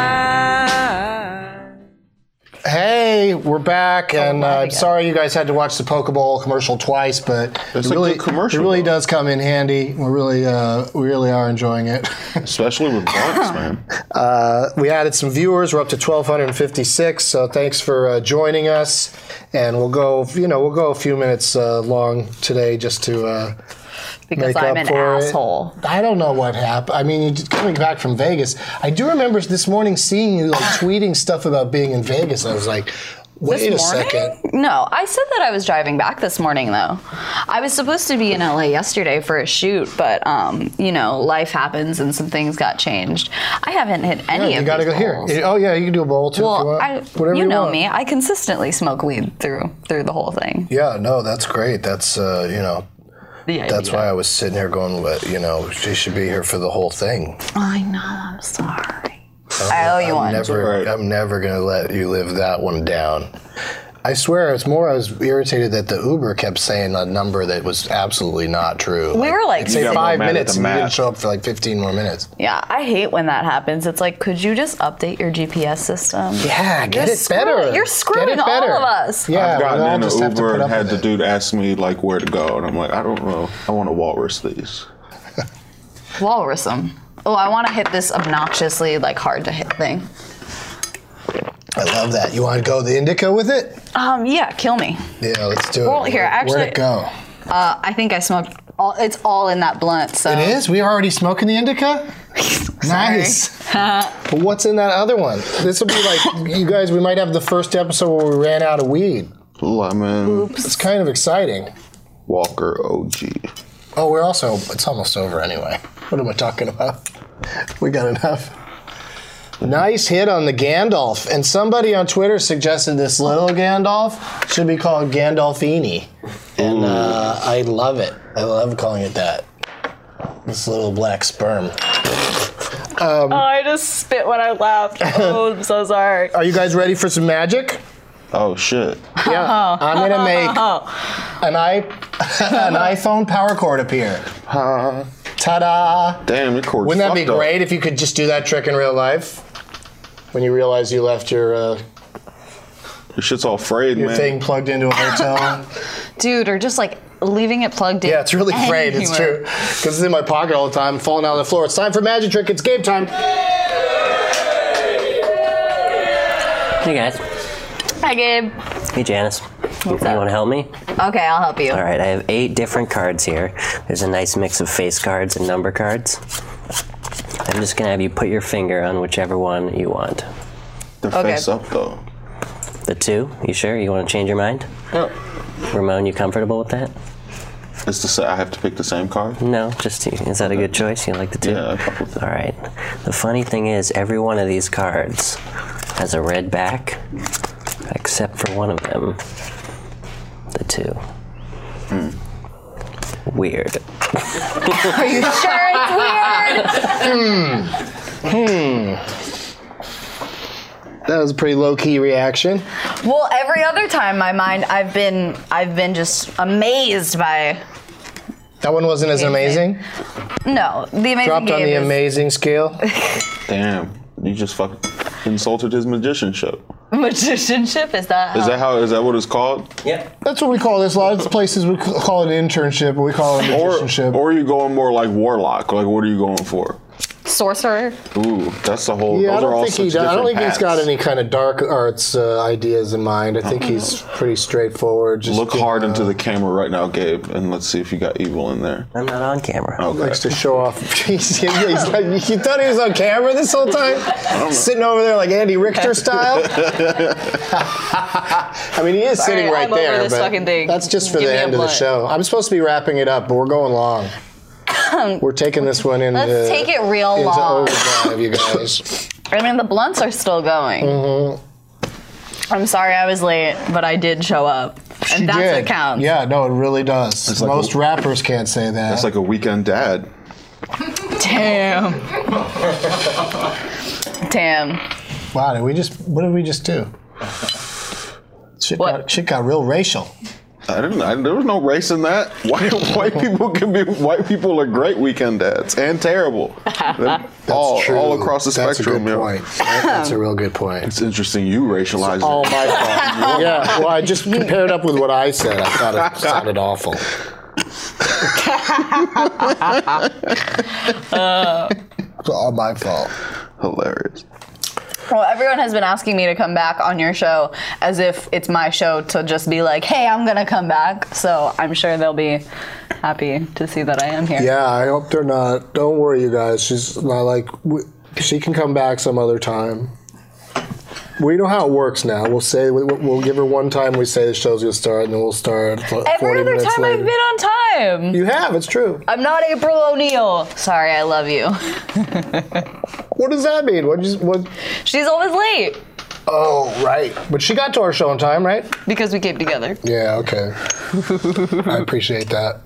Speaker 6: High.
Speaker 2: Hey, we're back, and uh,
Speaker 5: my
Speaker 2: I'm
Speaker 5: God.
Speaker 2: sorry you guys had to watch the Pokeball commercial twice, but
Speaker 3: It's
Speaker 2: it
Speaker 3: a
Speaker 2: really,
Speaker 3: good commercial,
Speaker 2: it really
Speaker 3: though.
Speaker 2: does come in handy. We really, uh, we really are enjoying it.
Speaker 3: Especially with blunts, man.
Speaker 2: Uh, we added some viewers. We're up to twelve fifty-six. So thanks for uh, joining us, and we'll go. You know, we'll go a few minutes uh, long today just to. Uh,
Speaker 5: Because
Speaker 2: make
Speaker 5: I'm
Speaker 2: up
Speaker 5: an
Speaker 2: for it.
Speaker 5: asshole.
Speaker 2: I don't know what happened. I mean, you're just coming back from Vegas. I do remember this morning seeing you like tweeting stuff about being in Vegas. I was like, wait
Speaker 5: This
Speaker 2: a
Speaker 5: morning?
Speaker 2: second.
Speaker 5: No, I said that I was driving back this morning, though. I was supposed to be in L A yesterday for a shoot, but, um, you know, life happens and some things got changed. I haven't hit any
Speaker 2: Yeah,
Speaker 5: of
Speaker 2: you got to
Speaker 5: these
Speaker 2: go here.
Speaker 5: goals.
Speaker 2: Oh yeah, you can do a bowl too if you
Speaker 5: Well,
Speaker 2: want.
Speaker 5: I,
Speaker 2: Whatever
Speaker 5: you
Speaker 2: you
Speaker 5: know
Speaker 2: want.
Speaker 5: me. I consistently smoke weed through through the whole thing.
Speaker 2: Yeah, no, that's great. That's uh, you know,
Speaker 5: The
Speaker 2: that's
Speaker 5: idea.
Speaker 2: why I was sitting here going, "But, you know, she should be here for the whole thing."
Speaker 5: I know. I'm sorry. I owe you
Speaker 2: I'm
Speaker 5: one.
Speaker 2: never,
Speaker 3: Right.
Speaker 2: I'm never gonna let you live that one down. I swear, it's more I was irritated that the Uber kept saying a number that was absolutely not true.
Speaker 5: We were like,
Speaker 2: It'd say
Speaker 3: You got
Speaker 2: five
Speaker 3: more mad at
Speaker 2: minutes
Speaker 3: the
Speaker 2: and you didn't
Speaker 3: math.
Speaker 2: show up for like fifteen more minutes.
Speaker 5: yeah, I hate when that happens. It's like, could you just update your G P S system?
Speaker 2: Yeah, get
Speaker 5: You're
Speaker 2: it better.
Speaker 5: screwing- You're
Speaker 2: Get
Speaker 5: screwing
Speaker 2: it
Speaker 5: all
Speaker 2: better.
Speaker 5: of us.
Speaker 2: Yeah,
Speaker 3: I've
Speaker 2: we
Speaker 3: gotten
Speaker 2: all
Speaker 3: in
Speaker 2: just
Speaker 3: an
Speaker 2: have to
Speaker 3: Uber
Speaker 2: put
Speaker 3: and
Speaker 2: up
Speaker 3: had
Speaker 2: with
Speaker 3: the
Speaker 2: it.
Speaker 3: dude ask me like where to go, and I'm like, I don't know. I want to walrus these.
Speaker 5: Walrus them. Oh, I want to hit this obnoxiously like hard to hit thing.
Speaker 2: I love that. You want to go the indica with it?
Speaker 5: Um, yeah, kill me.
Speaker 2: Yeah, let's do it.
Speaker 5: Well, here,
Speaker 2: Where-
Speaker 5: actually-
Speaker 2: Where'd it go?
Speaker 5: Uh, I think I smoked. All, it's all in that blunt. So
Speaker 2: It is? We are already smoking the indica? Nice. But what's in that other one? This will be like, you guys, we might have the first episode where we ran out of weed.
Speaker 3: Lemon
Speaker 2: It's kind of exciting.
Speaker 3: Walker O G.
Speaker 2: Oh, we're also, it's almost over anyway. What am I talking about? We got enough. Nice hit on the Gandalf. And somebody on Twitter suggested this little Gandalf should be called Gandalfini. And uh, I love it. I love calling it that. This little black sperm.
Speaker 5: oh, I just spit when I laughed. Oh, I'm so sorry.
Speaker 2: Are you guys ready for some magic?
Speaker 3: Oh shit.
Speaker 2: Yeah. I'm going to make an, i an iPhone power cord appear.
Speaker 3: Uh,
Speaker 2: Ta-da!
Speaker 3: damn, your cord's
Speaker 2: Wouldn't that be
Speaker 3: fucked up.
Speaker 2: great if you could just do that trick in real life? When you realize you left your uh,
Speaker 3: Your shit's all frayed,
Speaker 2: your
Speaker 3: man.
Speaker 2: thing plugged into a hotel.
Speaker 5: Dude, or just like leaving it plugged in.
Speaker 2: Yeah, it's really frayed. It's
Speaker 5: anywhere.
Speaker 2: true. Because it's in my pocket all the time, falling out on the floor. It's time for magic trick. It's game time.
Speaker 7: Hey guys.
Speaker 5: Hi, Gabe.
Speaker 7: Hey Janice. You
Speaker 5: What's up?
Speaker 7: want to help me?
Speaker 5: Okay, I'll help you.
Speaker 7: All right, I have eight different cards here. There's a nice mix of face cards and number cards. I'm just gonna have you put your finger on whichever one you want.
Speaker 3: They're
Speaker 5: Okay.
Speaker 3: face up though.
Speaker 7: The two? You sure? You want to change your mind?
Speaker 2: No.
Speaker 7: Ramon, you comfortable with that?
Speaker 3: It's the sa- I have to pick the same card?
Speaker 7: No, just two. Is that a good choice? You like the two?
Speaker 3: Yeah, a couple of
Speaker 7: All right. The funny thing is, every one of these cards has a red back, except for one of them. The two.
Speaker 3: Hmm.
Speaker 7: Weird.
Speaker 5: Are you sure it's weird?
Speaker 2: Hmm. That was a pretty low-key reaction.
Speaker 5: Well, every other time, my mind, I've been, I've been just amazed by.
Speaker 2: That one wasn't as amazing?
Speaker 5: No, the amazing
Speaker 2: Dropped on
Speaker 5: game
Speaker 2: the
Speaker 5: is-
Speaker 2: amazing scale.
Speaker 3: Damn, you just fucking insulted his magicianship.
Speaker 5: Magicianship, is that?
Speaker 3: Is
Speaker 5: how-
Speaker 3: that how? Is that what it's called?
Speaker 7: Yeah.
Speaker 2: That's what we call this. A lot of places we call it an internship, but we call it a
Speaker 3: Or,
Speaker 2: magicianship.
Speaker 3: or are you going more like warlock? Like, what are you going for?
Speaker 5: Sorcerer?
Speaker 3: Ooh, that's the whole.
Speaker 2: Yeah, I
Speaker 3: those are
Speaker 2: don't
Speaker 3: all
Speaker 2: think he
Speaker 3: such
Speaker 2: does. I don't think
Speaker 3: different
Speaker 2: he's got
Speaker 3: paths.
Speaker 2: any kind of dark arts uh, ideas in mind. I think he's pretty straightforward. Just,
Speaker 3: Look
Speaker 2: you
Speaker 3: hard
Speaker 2: know,
Speaker 3: into the camera right now, Gabe, and let's see if you got evil in there.
Speaker 7: I'm not on camera.
Speaker 3: Okay.
Speaker 2: likes to show off. He's, he's like, you thought he was on camera this whole time? Sitting over there like Andy Richter style? I mean, he is
Speaker 5: All
Speaker 2: sitting
Speaker 5: right,
Speaker 2: right
Speaker 5: I'm over
Speaker 2: there,
Speaker 5: this
Speaker 2: but
Speaker 5: fucking thing.
Speaker 2: that's just for
Speaker 5: Give
Speaker 2: the
Speaker 5: me a
Speaker 2: end of the
Speaker 5: blunt.
Speaker 2: show. I'm supposed to be wrapping it up, but we're going long. We're taking this one into,
Speaker 5: Let's take it real
Speaker 2: into
Speaker 5: long.
Speaker 2: overdrive, you guys.
Speaker 5: I mean, the blunts are still going.
Speaker 2: Mm-hmm.
Speaker 5: I'm sorry I was late, but I did show up. And
Speaker 2: She
Speaker 5: that's
Speaker 2: did.
Speaker 5: what counts.
Speaker 2: Yeah, no, it really does.
Speaker 3: It's like
Speaker 2: Most
Speaker 3: a-
Speaker 2: rappers can't say that.
Speaker 3: That's like a weekend dad.
Speaker 5: Damn. Damn.
Speaker 2: Wow, did we just? What did we just do? Shit
Speaker 5: What?
Speaker 2: got, shit got real racial.
Speaker 3: I didn't. I, there was no race in that. White white people can be. White people are great weekend dads and terrible. They're all
Speaker 2: True.
Speaker 3: all across the
Speaker 2: That's
Speaker 3: spectrum.
Speaker 2: a good
Speaker 3: yo.
Speaker 2: point. That- That's a real good point.
Speaker 3: It's interesting you racialize
Speaker 2: All
Speaker 3: it.
Speaker 2: my fault. Yeah, well, I just compared up with what I said. I thought it sounded awful. It's all my fault.
Speaker 3: Hilarious.
Speaker 5: Well, everyone has been asking me to come back on your show as if it's my show to just be like, hey, I'm going to come back. So I'm sure they'll be happy to see that I am here.
Speaker 2: Yeah, I hope they're not. Don't worry, you guys. She's not like we, she can come back some other time. We know how it works now. We'll say we, we'll give her one time. We say the show's gonna start, and then we'll start. forty
Speaker 5: Every other
Speaker 2: minutes
Speaker 5: time
Speaker 2: later.
Speaker 5: I've been on time.
Speaker 2: You have. It's true.
Speaker 5: I'm not April O'Neil. Sorry, I love you.
Speaker 2: What does that mean? What? Just, what?
Speaker 5: She's always late
Speaker 2: Oh, right. But she got to our show on time, right?
Speaker 5: because we came together.
Speaker 2: Yeah. Okay. I appreciate that.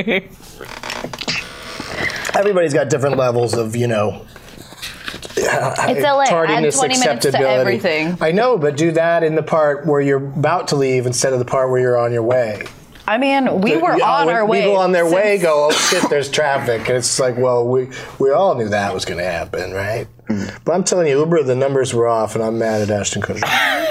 Speaker 2: Everybody's got different levels of, you know.
Speaker 5: It's L A. Add
Speaker 2: Tardiness,
Speaker 5: twenty minutes to
Speaker 2: acceptability.
Speaker 5: everything.
Speaker 2: I know, but do that in the part where you're about to leave instead of the part where you're on your way.
Speaker 5: I mean, we were
Speaker 2: Yeah,
Speaker 5: on
Speaker 2: when
Speaker 5: our way.
Speaker 2: People on their
Speaker 5: since-
Speaker 2: way go, oh shit, there's traffic. And it's like, well, we we all knew that was going to happen, right? But I'm telling you, Uber, the numbers were off, and I'm mad at Ashton Kutcher.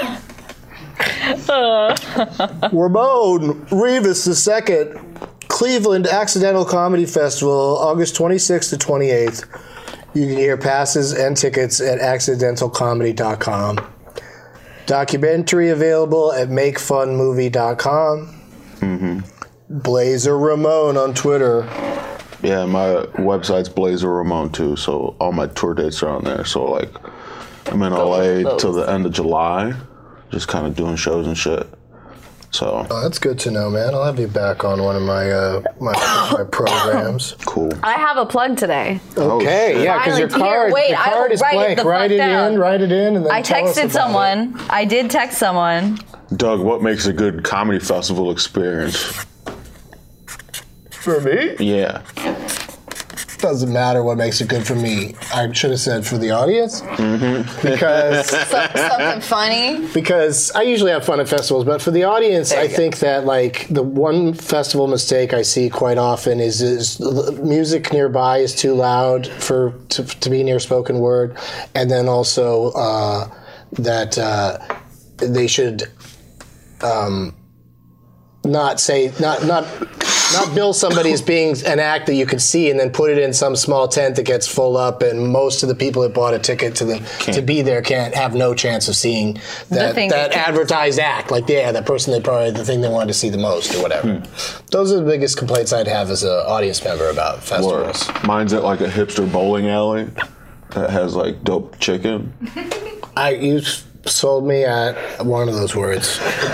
Speaker 2: Ramon Rivas the second, Cleveland Accidental Comedy Festival, August twenty-sixth to twenty-eighth. You can hear passes and tickets at accidental comedy dot com. Documentary available at make fun movie dot com. Blazer Ramon on Twitter.
Speaker 3: Yeah, my website's Blazer Ramon too, so all my tour dates are on there. So like, I'm in L A
Speaker 5: both.
Speaker 3: till the end of July, just kind of doing shows and shit. So
Speaker 2: Oh, that's good to know, man. I'll have you back on one of my uh, my, my programs.
Speaker 3: cool.
Speaker 5: I have a plug today.
Speaker 2: Okay,
Speaker 3: shit.
Speaker 2: yeah, because your
Speaker 5: Finally, here,
Speaker 2: card,
Speaker 5: wait,
Speaker 2: your
Speaker 5: I will
Speaker 2: card is
Speaker 5: write it
Speaker 2: blank.
Speaker 5: the
Speaker 2: Write
Speaker 5: fuck
Speaker 2: it
Speaker 5: down.
Speaker 2: in, write it in, and then
Speaker 5: I
Speaker 2: tell us
Speaker 5: texted
Speaker 2: about
Speaker 5: someone. I did text someone.
Speaker 3: Doug, what makes a good comedy festival experience?
Speaker 2: it. For me,
Speaker 3: Yeah.
Speaker 2: doesn't matter what makes it good for me. I should have said for the audience,
Speaker 3: Mm-hmm.
Speaker 2: because
Speaker 5: Some, something funny.
Speaker 2: because I usually have fun at festivals, but for the audience,
Speaker 5: There
Speaker 2: I
Speaker 5: you go.
Speaker 2: think that like the one festival mistake I see quite often is is the music nearby is too loud for to, to be near spoken word, and then also uh, that uh, they should um, not say not not. Not bill somebody as being an act that you can see and then put it in some small tent that gets full up, and most of the people that bought a ticket to the to be there can't have no chance of seeing that
Speaker 5: thing
Speaker 2: that
Speaker 5: they can't
Speaker 2: advertised act. Like, yeah, that person they probably the thing they wanted to see the most or whatever. Those are the biggest complaints I'd have as an audience member about
Speaker 3: Or
Speaker 2: festivals.
Speaker 3: mine's at like a hipster bowling alley that has like dope chicken.
Speaker 2: I you sold me at one of those words.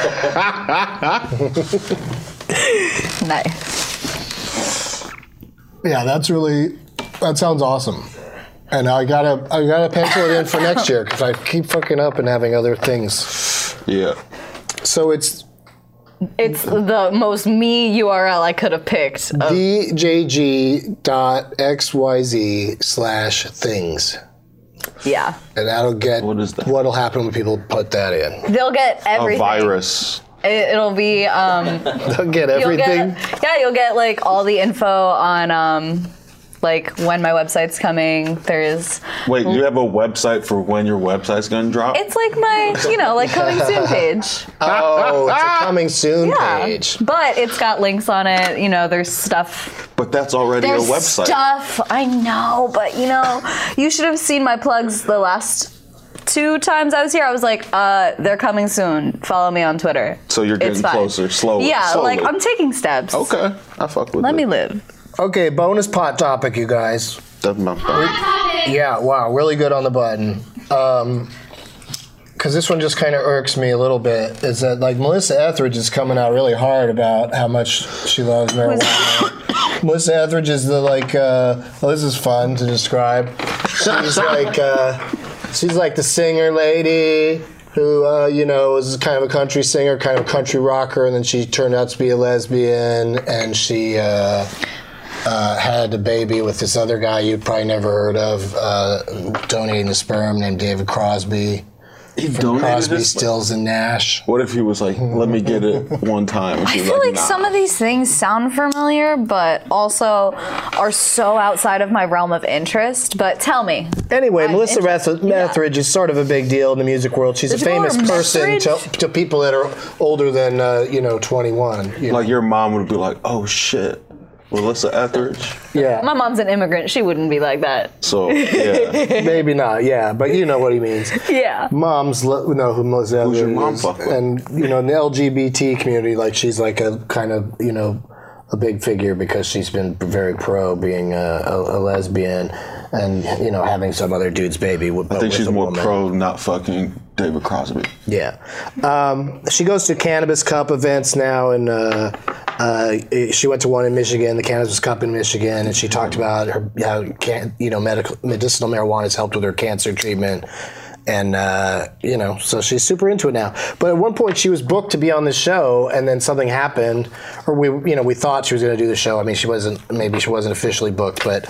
Speaker 5: Nice.
Speaker 2: Yeah, that's really, that sounds awesome. And I gotta, I gotta pencil it in for next year because I keep fucking up and having other things.
Speaker 3: Yeah.
Speaker 2: So it's
Speaker 5: It's the most me U R L I could have picked. of-
Speaker 2: D J G dot X Y Z slash things.
Speaker 5: yeah.
Speaker 2: And that'll get,
Speaker 3: What is that?
Speaker 2: what'll happen when people put that in.
Speaker 5: They'll get
Speaker 3: A
Speaker 5: everything.
Speaker 3: virus.
Speaker 5: It, it'll be, um,
Speaker 2: They'll get
Speaker 5: you'll
Speaker 2: everything.
Speaker 5: get, yeah, you'll get like all the info on, um, like when my website's coming. There's,
Speaker 3: Wait, do you have a website for when your website's gonna drop?
Speaker 5: it's like my, you know, like coming soon page.
Speaker 2: Oh, it's a coming soon
Speaker 5: Yeah.
Speaker 2: page.
Speaker 5: But it's got links on it. You know, there's stuff.
Speaker 3: But that's already
Speaker 5: There's
Speaker 3: a website.
Speaker 5: stuff. I know, but you know, you should have seen my plugs the last two times I was here. I was like, uh, they're coming soon. Follow me on Twitter.
Speaker 3: So you're
Speaker 5: It's
Speaker 3: getting
Speaker 5: fine.
Speaker 3: closer, slowly.
Speaker 5: Yeah,
Speaker 3: slowly.
Speaker 5: like I'm taking steps.
Speaker 3: Okay, I fuck with
Speaker 5: Let
Speaker 3: it.
Speaker 5: me live.
Speaker 2: Okay, bonus pot topic, you guys.
Speaker 3: That's my fault.
Speaker 2: Yeah, wow, really good on the button. Um, because this one just kind of irks me a little bit, is that like Melissa Etheridge is coming out really hard about how much she loves marijuana. Melissa Etheridge is the like, uh, well, this is fun to describe. She's like, uh, she's like the singer lady who, uh, you know, was kind of a country singer, kind of a country rocker, and then she turned out to be a lesbian, and she uh, uh, had a baby with this other guy you'd probably never heard of, uh, donating the sperm, named David Crosby.
Speaker 3: He donated
Speaker 2: Crosby,
Speaker 3: his-
Speaker 2: Stills, and Nash.
Speaker 3: What if he was like, let me get it one time? And
Speaker 5: I
Speaker 3: she was
Speaker 5: feel like
Speaker 3: nah.
Speaker 5: some of these things sound familiar, but also are so outside of my realm of interest. But tell me.
Speaker 2: Anyway,
Speaker 5: I'm
Speaker 2: Melissa
Speaker 5: interested.
Speaker 2: Reth- Etheridge is sort of a big deal in the music world. She's
Speaker 5: Did
Speaker 2: a
Speaker 5: you call her
Speaker 2: famous person to,
Speaker 5: Methridge?
Speaker 2: to people that are older than, uh, you know, twenty-one. You know?
Speaker 3: Like your mom would be like, oh shit, Melissa Etheridge.
Speaker 2: Yeah,
Speaker 5: My mom's an immigrant. She wouldn't be like that.
Speaker 3: So yeah,
Speaker 2: maybe not, yeah, but you know what he means.
Speaker 5: Yeah.
Speaker 2: Moms lo- know who Melissa
Speaker 3: Who's your
Speaker 2: Etheridge
Speaker 3: mom
Speaker 2: is.
Speaker 3: fuck with?
Speaker 2: And, you know, in the L G B T community, like, she's like a kind of, you know, a big figure because she's been very pro being a, a, a lesbian and, you know, having some other dude's baby. With,
Speaker 3: I think
Speaker 2: with
Speaker 3: she's
Speaker 2: a
Speaker 3: more
Speaker 2: woman.
Speaker 3: pro not fucking David Crosby.
Speaker 2: Yeah. Um, she goes to Cannabis Cup events now, and uh, uh, she went to one in Michigan, the Cannabis Cup in Michigan, and she talked about her, how can, you know, medical, medicinal marijuana has helped with her cancer treatment. And, uh, you know, so she's super into it now. But at one point she was booked to be on the show, and then something happened, or we, you know, we thought she was going to do the show. I mean, she wasn't, maybe she wasn't officially booked, but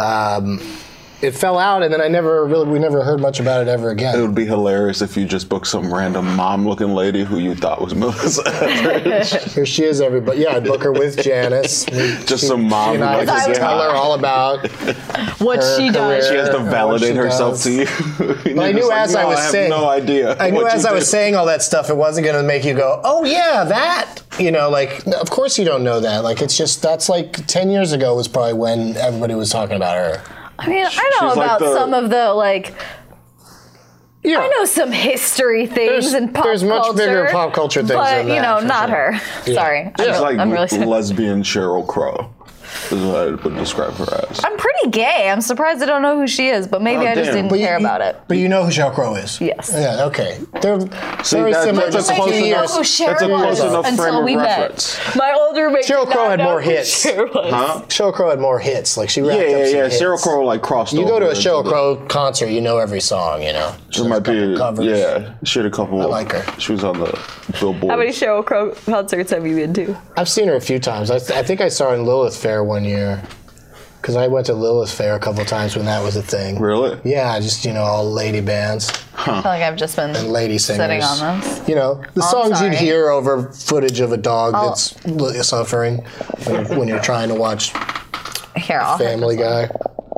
Speaker 2: um, it fell out, and then I never really, we never heard much about it ever again.
Speaker 3: It would be hilarious if you just booked some random mom-looking lady who you thought was Melissa Etheridge.
Speaker 2: Here she is, everybody. Yeah, I'd book her with Janice.
Speaker 3: Just some mom
Speaker 2: She and
Speaker 3: who
Speaker 2: I
Speaker 3: likes
Speaker 2: just
Speaker 3: to get
Speaker 2: tell her
Speaker 3: high.
Speaker 2: all about
Speaker 5: What
Speaker 2: her
Speaker 5: she does.
Speaker 3: She has to
Speaker 2: career, what
Speaker 3: validate
Speaker 2: she
Speaker 3: herself
Speaker 2: does.
Speaker 3: to you.
Speaker 2: But I knew as I was
Speaker 3: I have
Speaker 2: saying,
Speaker 3: no idea.
Speaker 2: I knew
Speaker 3: what
Speaker 2: as
Speaker 3: you
Speaker 2: I was
Speaker 3: did.
Speaker 2: saying all that stuff, it wasn't going to make you go, "Oh yeah, that." You know, like, of course you don't know that. Like, it's just that's like ten years ago was probably when everybody was talking about her.
Speaker 5: I mean, I know
Speaker 3: She's like
Speaker 5: about
Speaker 3: the-
Speaker 5: some of the, like,
Speaker 2: Yeah.
Speaker 5: I know some history things
Speaker 2: There's-
Speaker 5: and pop
Speaker 2: there's much
Speaker 5: culture.
Speaker 2: bigger pop culture things
Speaker 5: But,
Speaker 2: than
Speaker 5: you
Speaker 2: that,
Speaker 5: know,
Speaker 2: for
Speaker 5: not
Speaker 2: sure.
Speaker 5: her.
Speaker 2: Yeah.
Speaker 5: Sorry. I'm,
Speaker 3: She's
Speaker 5: real-
Speaker 3: like
Speaker 5: I'm really sorry.
Speaker 3: lesbian Sheryl Crow. Is what I would describe her as.
Speaker 5: I'm pretty gay. I'm surprised I don't know who she is, but maybe
Speaker 3: Oh,
Speaker 5: I just
Speaker 3: damn.
Speaker 5: didn't
Speaker 3: But
Speaker 2: you-
Speaker 5: care
Speaker 2: you-
Speaker 5: about it.
Speaker 2: But you know who Sheryl Crow is?
Speaker 5: Yes.
Speaker 2: Yeah. Okay. They're
Speaker 3: See,
Speaker 2: very
Speaker 3: that-
Speaker 2: similar.
Speaker 3: that's
Speaker 2: Just
Speaker 3: a close
Speaker 2: few
Speaker 3: enough-
Speaker 2: years.
Speaker 3: That's a close enough
Speaker 5: until
Speaker 3: frame of
Speaker 5: we
Speaker 3: reference.
Speaker 5: met. My older roommate.
Speaker 2: Sheryl
Speaker 5: did
Speaker 2: Crow
Speaker 5: not
Speaker 2: had
Speaker 5: know
Speaker 2: more
Speaker 5: who
Speaker 2: hits.
Speaker 5: Cher was.
Speaker 3: Huh?
Speaker 2: Sheryl Crow had more hits. Like she
Speaker 3: Yeah,
Speaker 2: wrapped
Speaker 3: yeah,
Speaker 2: up some
Speaker 3: yeah.
Speaker 2: hits.
Speaker 3: Sheryl Crow like crossed
Speaker 2: You
Speaker 3: over.
Speaker 2: go to a
Speaker 3: into
Speaker 2: Sheryl
Speaker 3: the-
Speaker 2: Crow concert, you know every song. You know. She
Speaker 3: There
Speaker 2: has
Speaker 3: might
Speaker 2: a couple
Speaker 3: be,
Speaker 2: covers.
Speaker 3: yeah. She had a couple.
Speaker 2: I like her.
Speaker 3: She was on the Billboard.
Speaker 5: How many Sheryl Crow concerts have you been to?
Speaker 2: I've seen her a few times. I, I think I saw her in Lilith Fair one year. Because I went to Lilith Fair a couple times when that was a thing.
Speaker 3: Really?
Speaker 2: Yeah, just, you know, all lady bands
Speaker 5: I feel like I've just been
Speaker 2: and lady singers.
Speaker 5: sitting on those.
Speaker 2: You know, the
Speaker 5: Oh, I'm
Speaker 2: songs you'd
Speaker 5: sorry.
Speaker 2: hear over footage of a dog
Speaker 5: Oh.
Speaker 2: that's li- suffering when, when you're trying to watch
Speaker 5: Here, I'll hit
Speaker 2: Family
Speaker 5: this one.
Speaker 2: Guy.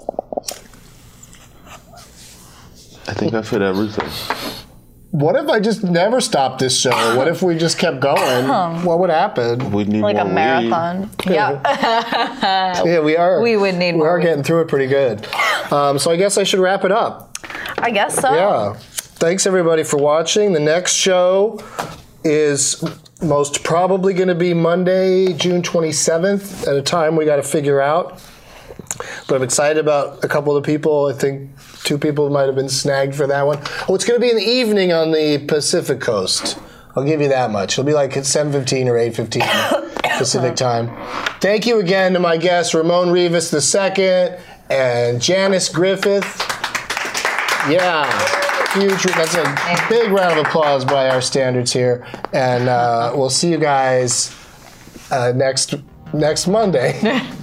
Speaker 3: I think I've hit everything.
Speaker 2: What if I just never stopped this show? What if we just kept going? What would happen?
Speaker 3: We'd need
Speaker 5: Like
Speaker 3: more
Speaker 5: a
Speaker 3: weed.
Speaker 5: marathon. Yeah.
Speaker 2: Yeah, we are.
Speaker 5: We would need
Speaker 2: We
Speaker 5: more
Speaker 2: are
Speaker 5: weed.
Speaker 2: getting through it pretty good. Um, so I guess I should wrap it up.
Speaker 5: I guess so.
Speaker 2: Yeah. Thanks everybody for watching. The next show is most probably going to be Monday, June twenty-seventh, at a time we got to figure out. but I'm excited about a couple of the people. I think two people might have been snagged for that one. Oh, it's going to be in the evening on the Pacific Coast. I'll give you that much. It'll be like at seven fifteen or eight fifteen Pacific time. Thank you again to my guests, Ramon Rivas the second and Janice Griffith. Yeah, huge. That's a big round of applause by our standards here. And uh, we'll see you guys uh, next next Monday.